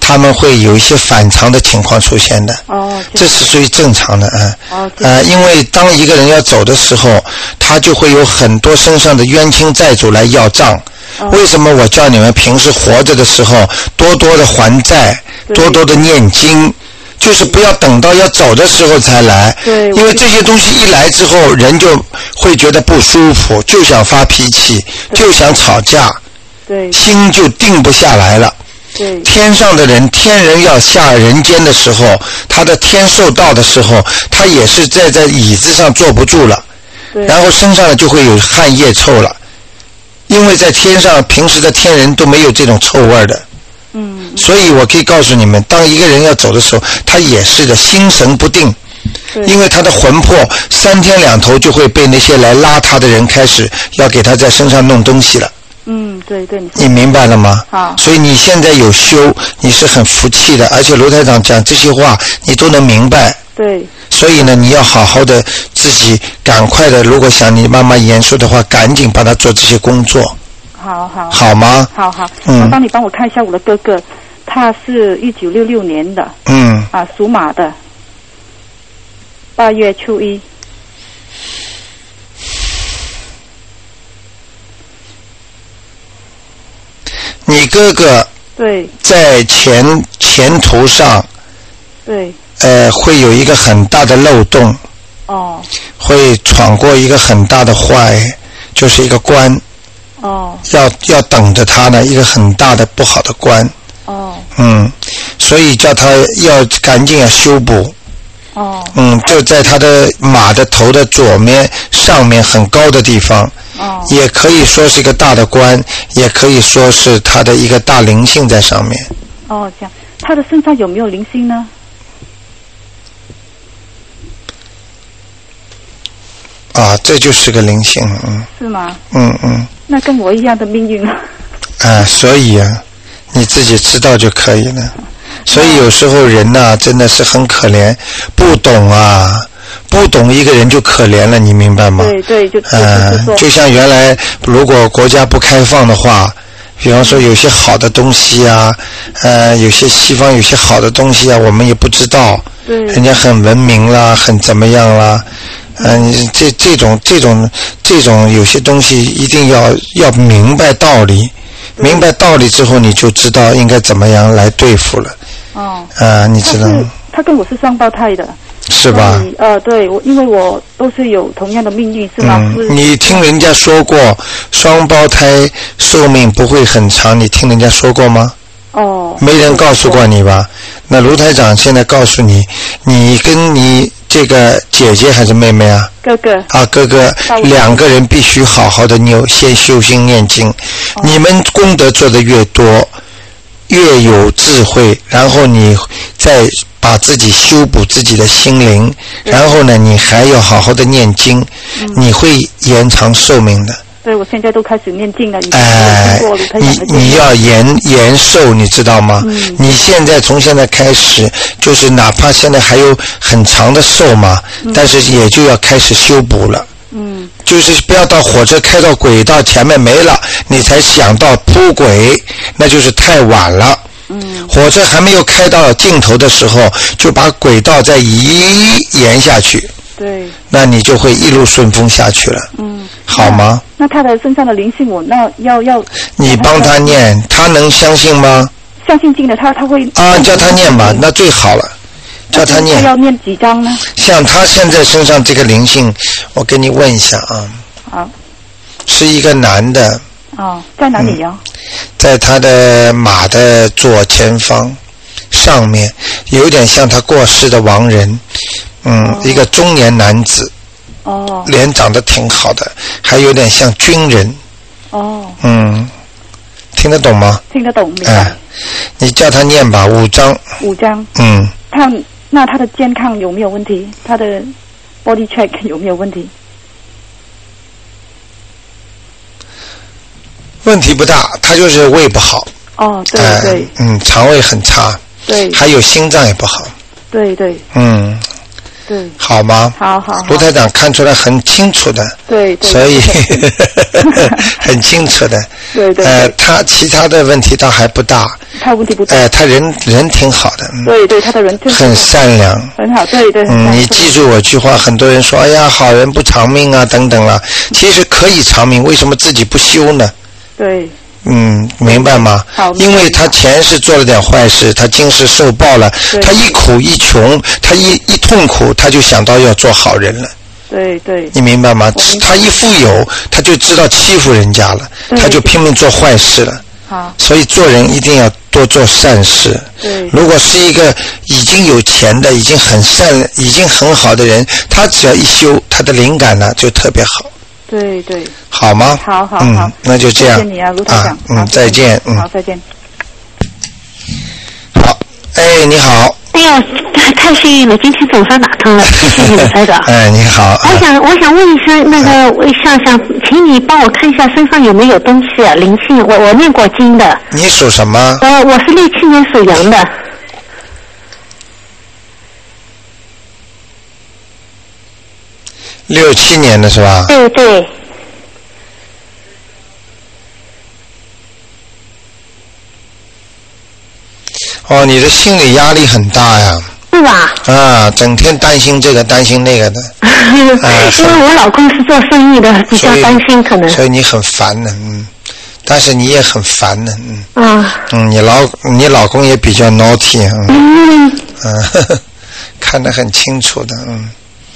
他们会有一些反常的情况出现的。 哦， 这是属于正常的啊。 哦， 呃，因为当一个人要走的时候，他就会有很多身上的冤亲债主来要账。哦、为什么我叫你们平时活着的时候多多的还债，多多的念经？就是不要等到要走的时候才来， 对， 因为这些东西一来之后，人就会觉得不舒服，就想发脾气，就想吵架， 对， 心就定不下来了。 对， 天上的人，天人要下人间的时候，他的天寿到的时候，他也是在在椅子上坐不住了，然后身上就会有汗液臭了，因为在天上平时的天人都没有这种臭味的。 嗯， 所以我可以告诉你们，当一个人要走的时候，他也是的，心神不定，因为他的魂魄三天两头就会被那些来拉他的人开始要给他在身上弄东西了。 嗯，对对，你你明白了吗？ 好。 所以你现在有修，你是很服气的，而且卢台长讲这些话，你都能明白。 对。 所以呢，你要好好的自己赶快的，如果想你妈妈延寿的话，赶紧帮她做这些工作。 好好好吗？ 好好， 嗯， 麻烦你帮我看一下我的哥哥，他是一九六六年的， 嗯， 啊，属马的，八月初一。 你哥哥对， 在前前途上， 对， 呃，会有一个很大的漏洞， 哦， 会闯过一个很大的坏，就是一个关。 哦， 要要等着他呢，一个很大的不好的关。 哦， 嗯，所以叫他要赶紧要修补。 哦， 嗯，就在他的马的头的左面上面很高的地方。 哦， 也可以说是一个大的关，也可以说是他的一个大灵性在上面。 哦，这样，他的身上有没有灵性呢？ 啊，这就是个灵性，嗯。 是吗？ 嗯嗯。 那跟我一样的命运啊。 啊，所以啊，你自己知道就可以了。所以有时候人呐、啊，真的是很可怜，不懂啊，不懂一个人就可怜了，你明白吗？ 对对，就呃，就像原来如果国家不开放的话，比方说有些好的东西啊，呃，有些西方有些好的东西啊，我们也不知道， 对， 人家很文明啦，很怎么样啦。嗯、呃，这这种这种这种有些东西一定要要明白道理，明白道理之后，你就知道应该怎么样来对付了。 哦。 啊、呃，你知道吗？ 他跟我是双胞胎的。 是吧？ 呃，对，我因为我都是有同样的命运，是吗？ 嗯，你听人家说过双胞胎寿命不会很长，你听人家说过吗？ 哦。 没人告诉过你吧？那卢台长现在告诉你，你跟你这个姐姐还是妹妹啊？ 哥哥。 啊，哥哥，两个人必须好好的念，先修心念经。哦、你们功德做得越多，越有智慧，然后你再把自己修补自己的心灵，然后呢，你还要好好的念经，嗯、你会延长寿命的。 对，我现在都开始念经了。 哎，你你要延延寿，你知道吗？嗯、你现在从现在开始，就是哪怕现在还有很长的寿嘛，嗯、但是也就要开始修补了。 嗯。 就是不要到火车开到轨道前面没了，你才想到铺轨，那就是太晚了。 嗯。 火车还没有开到尽头的时候，就把轨道再移延下去。 对。 那你就会一路顺风下去了。 嗯。 好吗？ 那他的身上的灵性，我那要要。 你帮他念，他能相信吗？ 相信经的，他他会。 啊，叫他念吧，那最好了。叫他念。 他要念几张呢？ 像他现在身上这个灵性，我跟你问一下啊。 好。 是一个男的。 哦，在哪里呀、啊嗯？ 在他的马的左前方上面，有点像他过世的亡人。嗯，哦、一个中年男子。 哦。 脸长得挺好的，还有点像军人。 哦。 嗯，听得懂吗？ 听得懂，明白。 哎，你叫他念吧，五章。 五章。 嗯。 他那他的健康有没有问题？他的 body check 有没有问题？ 问题不大，他就是胃不好。 哦，对对。 呃、嗯，肠胃很差。 对。 还有心脏也不好。 对对。 嗯。 对。 好吗？ 好好。 卢台长看出来很清楚的。 对对。 所以很清楚的。 对对。 呃，他其他的问题倒还不大。 他问题不大。 哎、呃，他人人挺好的。嗯、 对对，他的人很善良。 很好，对对。 嗯，你记住我句话，很多人说，哎呀，好人不长命啊，等等啦。其实可以长命，为什么自己不修呢？ 对。 嗯，明白吗？ 好。 因为他前世做了点坏事，他今世受报了，他一苦一穷，他一一痛苦，他就想到要做好人了。 对对。 你明白吗？他一富有，他就知道欺负人家了，他就拼命做坏事了。 好。 所以做人一定要多做善事。 对。 如果是一个已经有钱的、已经很善、已经很好的人，他只要一修，他的灵感呢就特别好。 对对。 好吗？ 好好好。 嗯，那就这样。 谢谢你啊，卢台长。 啊、嗯，再见。嗯。 好，再见。 好，哎，你好。 哎呀，太幸运了，今天总算打通了，谢谢你，卢台长。 哎，你好。 我想，我想问一声，那个，我想想，请你帮我看一下身上有没有东西啊，灵性。我我念过经的。 你属什么？ 我我是六七年属羊的。 六七年的是吧？ 对对。 哦，你的心理压力很大呀。 是吧？ 啊，整天担心这个担心那个的。啊、 因为我老公是做生意的，比较担心可能。 所以你很烦的，嗯。但是你也很烦的，嗯。 啊。 嗯，你老你老公也比较 naughty， 嗯。嗯。嗯呵呵，看得很清楚的，嗯。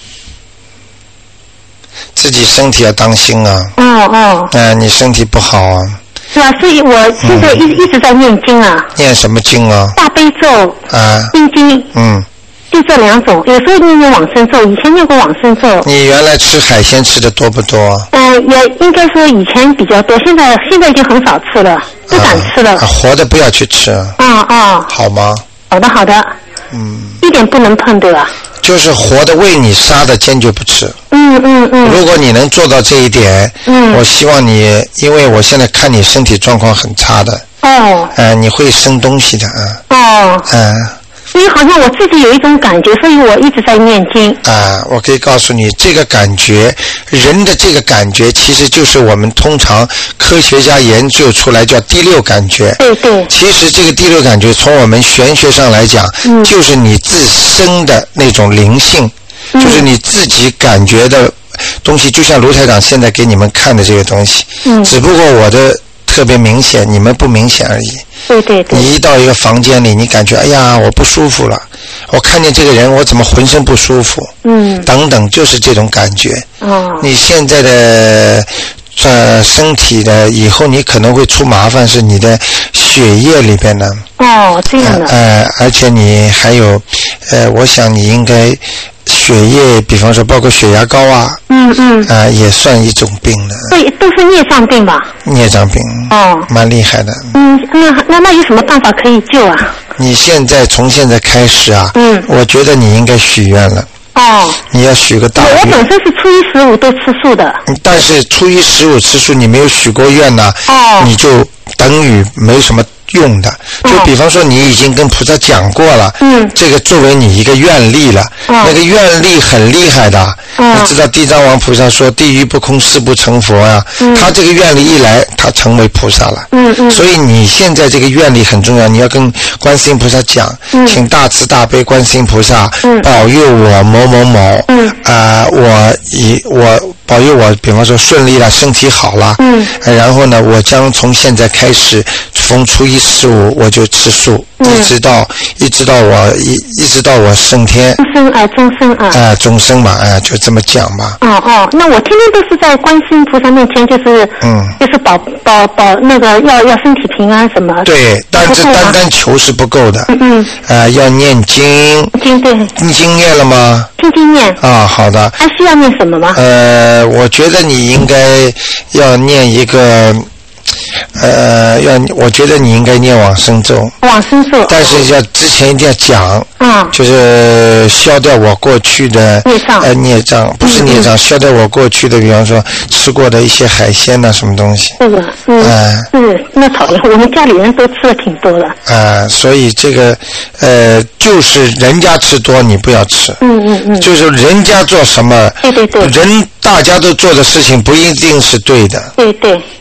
自己身体要当心啊。 哦哦。 哎、呃，你身体不好啊。 是吧？所以我现在一、嗯、一直在念经啊。 念什么经啊？ 大悲咒。 啊。 心经。 嗯。 就这两种，有时候念念往生咒，以前念过往生咒。 你原来吃海鲜吃的多不多？ 嗯、呃，也应该说以前比较多，现在现在已经很少吃了，不敢吃了。 啊啊、活的不要去吃。啊啊。 好吗？ 好的好的。 嗯。 一点不能碰，对吧？ 就是活的喂你杀的坚决不吃。 嗯嗯嗯。 如果你能做到这一点， 嗯， 我希望你，因为我现在看你身体状况很差的。 哦。 呃，你会生东西的啊。 哦。 嗯。 所以好像我自己有一种感觉，所以我一直在念经。 啊，我可以告诉你，这个感觉，人的这个感觉，其实就是我们通常科学家研究出来叫第六感觉。 对对。 其实这个第六感觉，从我们玄学上来讲， 嗯， 就是你自身的那种灵性， 嗯， 就是你自己感觉的东西，就像卢台长现在给你们看的这个东西。 嗯。 只不过我的特别明显，你们不明显而已。 对对对。 你一到一个房间里，你感觉哎呀，我不舒服了。我看见这个人，我怎么浑身不舒服？ 嗯。 等等，就是这种感觉。 哦。 你现在的呃身体的，以后你可能会出麻烦，是你的血液里边的。 哦，这样的。 呃，而且你还有，呃，我想你应该血液，比方说包括血压高啊。 嗯嗯。 啊、呃，也算一种病的。 对，都是孽障病吧？ 孽障病。 哦。 蛮厉害的。 嗯，那那那有什么办法可以救啊？ 你现在从现在开始啊， 嗯， 我觉得你应该许愿了。 哦。 你要许个大愿。 我本身是初一十五都吃素的。 但是初一十五吃素，你没有许过愿呢， 哦， 你就等于没什么用的。就比方说你已经跟菩萨讲过了， 嗯， 这个作为你一个愿力了， 嗯， 那个愿力很厉害的。 嗯， 你知道地藏王菩萨说地狱不空誓不成佛啊， 嗯， 他这个愿力一来，他成为菩萨了。 嗯嗯。 所以你现在这个愿力很重要，你要跟观世音菩萨讲， 嗯，请大慈大悲观世音菩萨， 嗯， 保佑我某某某， 嗯， 啊、呃，我以我保佑我，比方说顺利了，身体好了， 嗯， 呃、然后呢，我将从现在开始，逢初一十五我就吃素， 嗯， 一直到一直到我一一直到我升天。 终生啊，终生啊。 啊、呃，终生嘛，哎、呃，就这么讲吧。 哦哦，那我天天都是在观世音菩萨面前，就是嗯，就是保保保那个要要身体平安什么。 对，但是单单求是不够的。 嗯嗯。 呃，要念经。 经对。 你经念了吗？ 听经念。 啊，好的。 还需要念什么吗？ 呃，我觉得你应该要念一个。呃，要我觉得你应该念往生咒。 往生咒。 但是要之前一定要讲。 嗯。 就是消掉我过去的孽障。 呃，孽障不是孽障，嗯嗯，消掉我过去的，比方说吃过的一些海鲜呐、啊，什么东西。 这个，嗯。 呃、 是，那讨厌，我们家里人都吃的挺多的。 啊、呃，所以这个呃，就是人家吃多，你不要吃。 嗯嗯嗯。 就是人家做什么。 对对对。 人大家都做的事情不一定是对的。 对对。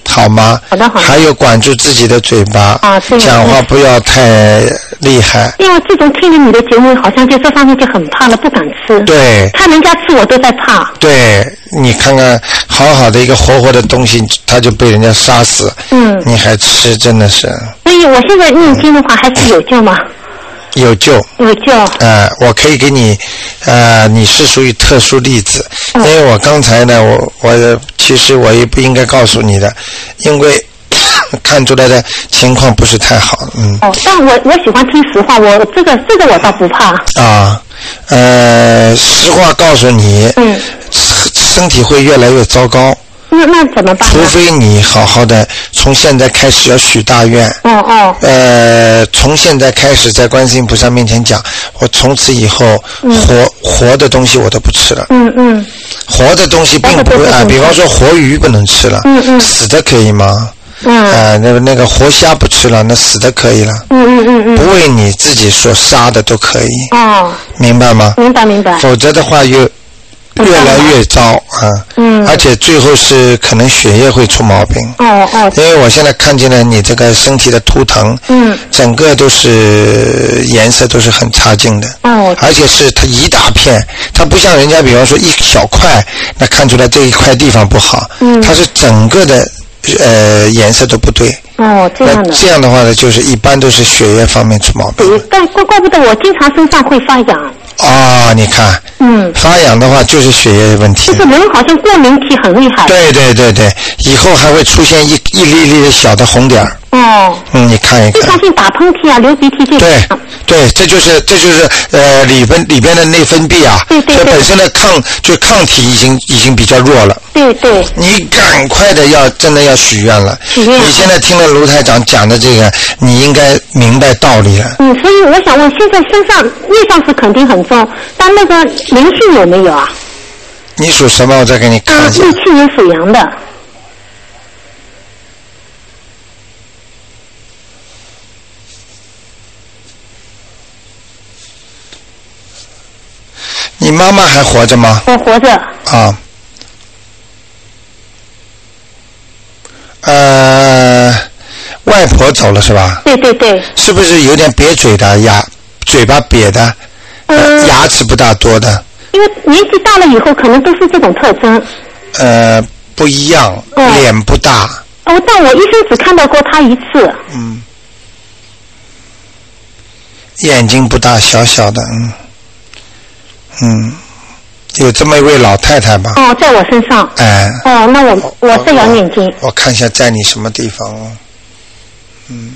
好吗？ 好的好的。 还有管住自己的嘴巴， 啊，是讲话不要太厉害。 因为自从听了你的节目，好像就这方面就很怕了，不敢吃。 对。 看人家吃我都在怕。 对，你看看好好的一个活活的东西，它就被人家杀死。嗯。你还吃，真的是。 所以我现在念经的话，还是有救吗？ 有救， 有救。 呃，我可以给你，呃，你是属于特殊例子， 嗯、 因为我刚才呢，我我其实我也不应该告诉你的，因为看出来的情况不是太好，嗯。 哦，但我我喜欢听实话，我这个这个我倒不怕。 啊，呃，实话告诉你，嗯，身体会越来越糟糕。 那那怎么办？ 除非你好好的从现在开始要许大愿。 哦哦。 呃，从现在开始在观世音菩萨面前讲，我从此以后活、嗯、活的东西我都不吃了。 嗯嗯。 活的东西并不会啊，比方说活鱼不能吃了。 嗯嗯。 死的可以吗？ 嗯。 呃，那个那个活虾不吃了，那死的可以了。 嗯嗯嗯嗯。 不为你自己所杀的都可以。 哦。 明白吗？ 明白明白。 否则的话又。越来越糟啊！嗯，而且最后是可能血液会出毛病。 哦哦。 因为我现在看见了你这个身体的图腾，嗯，整个都是颜色都是很差劲的。哦。而且是它一大片，它不像人家，比方说一小块，那看出来这一块地方不好。嗯。它是整个的呃颜色都不对。 哦，这样的。 那这样的话呢，就是一般都是血液方面出毛病。 对，但怪怪不得我经常身上会发痒。 啊，你看，嗯，发痒的话就是血液问题。 就是人好像过敏体很厉害。 对对对对，以后还会出现一一粒粒的小的红点儿。 哦。 嗯，你看一看。 经常性打喷嚏啊，流鼻涕这种。 对对，这就是这就是呃里边里边的内分泌啊， 对对对， 这本身的抗就抗体已经已经比较弱了。 对对。 你赶快的要真的要许愿了。 许愿。 你现在听了卢台长讲的这个，你应该明白道理了。 嗯，所以我想问，现在身上业障是肯定很重，但那个灵性有没有啊？ 你属什么？我再给你看一下。 啊，六七年属羊的。 你妈妈还活着吗？ 我活着。 啊。呃，外婆走了是吧？ 对对对。 是不是有点瘪嘴的牙，嘴巴瘪的，嗯、牙齿不大多的？ 因为年纪大了以后，可能都是这种特征。 呃，不一样，嗯、脸不大。 哦，但我一生只看到过她一次。 嗯。眼睛不大，小小的，嗯。嗯，有这么一位老太太吧？ 哦，在我身上。 哎。 哦，那我我这样念经。 我看一下在你什么地方哦。嗯。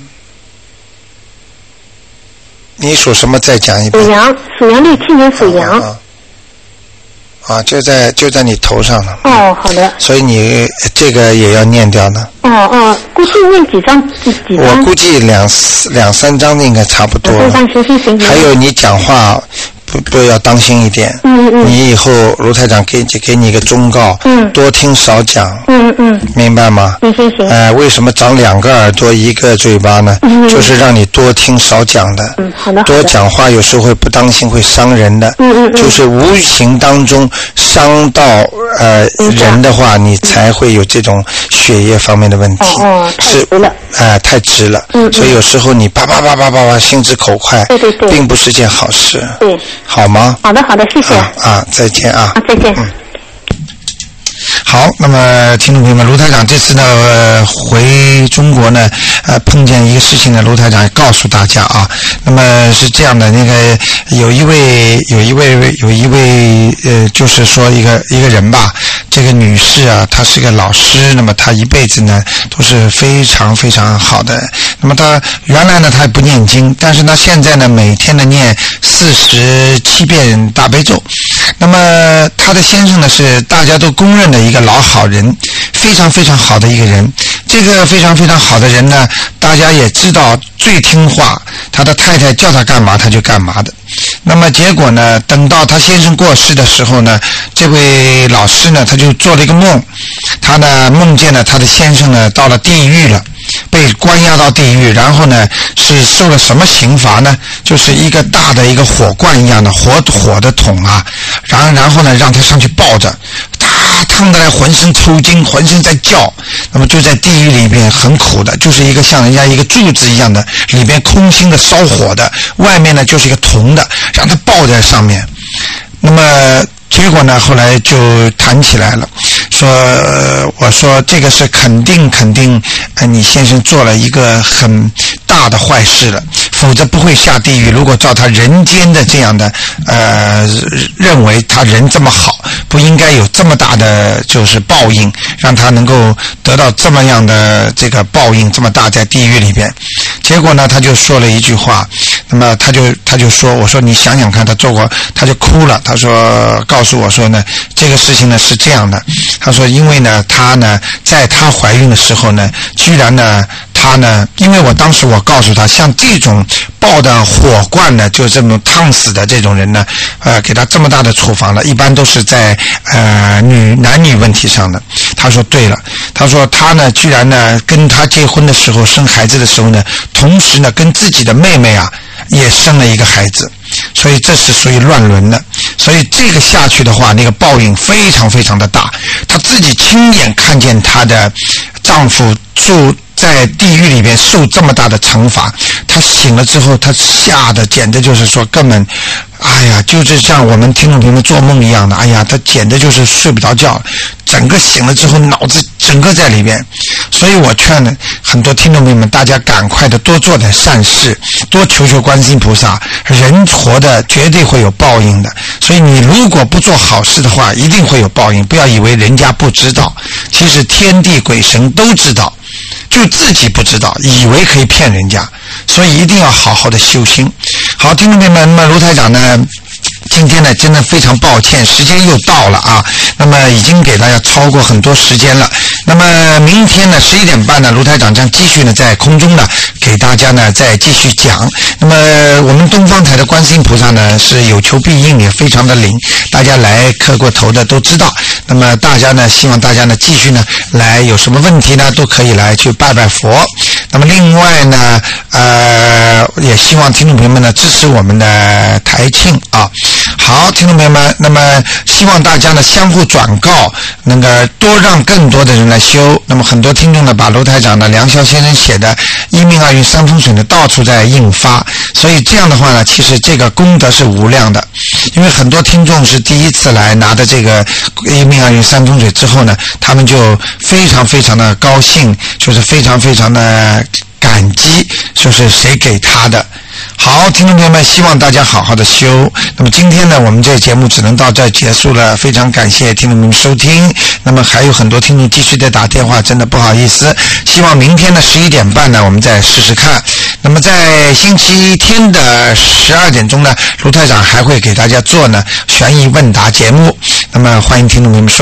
你属什么？再讲一遍。 属羊，属羊，六七年属羊。啊, 啊, 啊，就在就在你头上了。 哦，好的。 所以你这个也要念掉呢。 哦哦，估计念几张几几张？ 我估计两两三张应该差不多了。 行行行行。 还有你讲话。不不要当心一点，嗯嗯，你以后卢台长给给你一个忠告，嗯，多听少讲， 嗯嗯， 明白吗？ 行行行。 呃，为什么长两个耳朵一个嘴巴呢？嗯，就是让你多听少讲的， 嗯，好的。 多讲话有时候会不当心会伤人的，嗯嗯嗯，就是无形当中伤到呃人的话，你才会有这种血液方面的问题。 哦，太直了。 哎，太直了。嗯。所以有时候你啪啪啪啪啪啪心直口快， 对对对， 并不是件好事。 对。 好吗？ 好的，好的，谢谢。 啊，啊再见啊！ 啊，再见。 嗯。好，那么听众朋友们，卢台长这次呢、呃、回中国呢，呃碰见一个事情呢，卢台长也告诉大家啊。那么是这样的，那个有一位有一位有一位呃，就是说一个一个人吧，这个女士啊，她是个老师，那么她一辈子呢都是非常非常好的。那么她原来呢她也不念经，但是呢现在呢每天呢念四十七遍大悲咒。那么她的先生呢是大家都公认的一个老好人，非常非常好的一个人。这个非常非常好的人呢，大家也知道最听话，他的太太叫他干嘛他就干嘛的。那么结果呢，等到他先生过世的时候呢，这位老师呢他就做了一个梦，他呢梦见了他的先生呢到了地狱了，被关押到地狱，然后呢是受了什么刑罚呢？就是一个大的一个火罐一样的火火的桶啊，然后然后呢让他上去抱着，他烫得来浑身抽筋，浑身在叫，那么就在地狱里边很苦的，就是一个像人家一个柱子一样的，里边空心的烧火的，外面呢就是一个铜的，让他抱在上面。那么结果呢后来就谈起来了，说、呃、我说这个是肯定肯定、呃、你先生做了一个很大的坏事了，否则不会下地狱。如果照他人间的这样的呃认为他人这么好，不应该有这么大的就是报应，让他能够得到这么样的这个报应这么大在地狱里边。结果呢他就说了一句话，那么他就他就说，我说你想想看他做过，他就哭了，他说告诉我说呢这个事情呢是这样的，他说因为呢他呢在他怀孕的时候呢，居然呢他呢，因为我当时我告诉他，像这种爆的火罐呢，就这种烫死的这种人呢，呃，给他这么大的处罚了，一般都是在呃女男女问题上的。他说对了，他说他呢，居然呢跟他结婚的时候生孩子的时候呢，同时呢跟自己的妹妹啊也生了一个孩子，所以这是属于乱伦的。所以这个下去的话，那个报应非常非常的大。她自己亲眼看见她的丈夫住在地狱里边受这么大的惩罚，她醒了之后，她吓得简直就是说根本，哎呀，就是像我们听众朋友们做梦一样的，哎呀，她简直就是睡不着觉，整个醒了之后脑子整个在里边。所以我劝呢很多听众朋友们，大家赶快的多做点善事，多求求观世音菩萨，人活的绝对会有报应的。所以你如果不做好事的话，一定会有报应，不要以为人家不知道，其实天地鬼神都知道，就自己不知道，以为可以骗人家，所以一定要好好的修心。好，听众朋友们，那么卢台长呢今天呢真的非常抱歉，时间又到了啊，那么已经给大家超过很多时间了。那么明天呢十一点半呢，卢台长将继续呢在空中呢给大家呢再继续讲。那么我们东方台的观世音菩萨呢是有求必应，也非常的灵，大家来磕过头的都知道。那么大家呢希望大家呢继续呢来，有什么问题呢都可以来去拜拜佛。那么另外呢呃也希望听众朋友们呢支持我们的台庆啊。好，听众朋友们，那么希望大家呢相互转告，那个多让更多的人来修。那么很多听众呢把卢台长的梁霄先生写的一命二运三风水呢到处在印发，所以这样的话呢其实这个功德是无量的。因为很多听众是第一次来拿的这个一命二运三风水之后呢，他们就非常非常的高兴，就是非常非常的感激，就是谁给他的。好，听众朋友们，希望大家好好的修。那么今天呢我们这个节目只能到这儿结束了，非常感谢听众们收听。那么还有很多听众继续在打电话，真的不好意思，希望明天的十一点半呢我们再试试看。那么在星期天的十二点钟呢，卢台长还会给大家做呢悬疑问答节目，那么欢迎听众朋友们收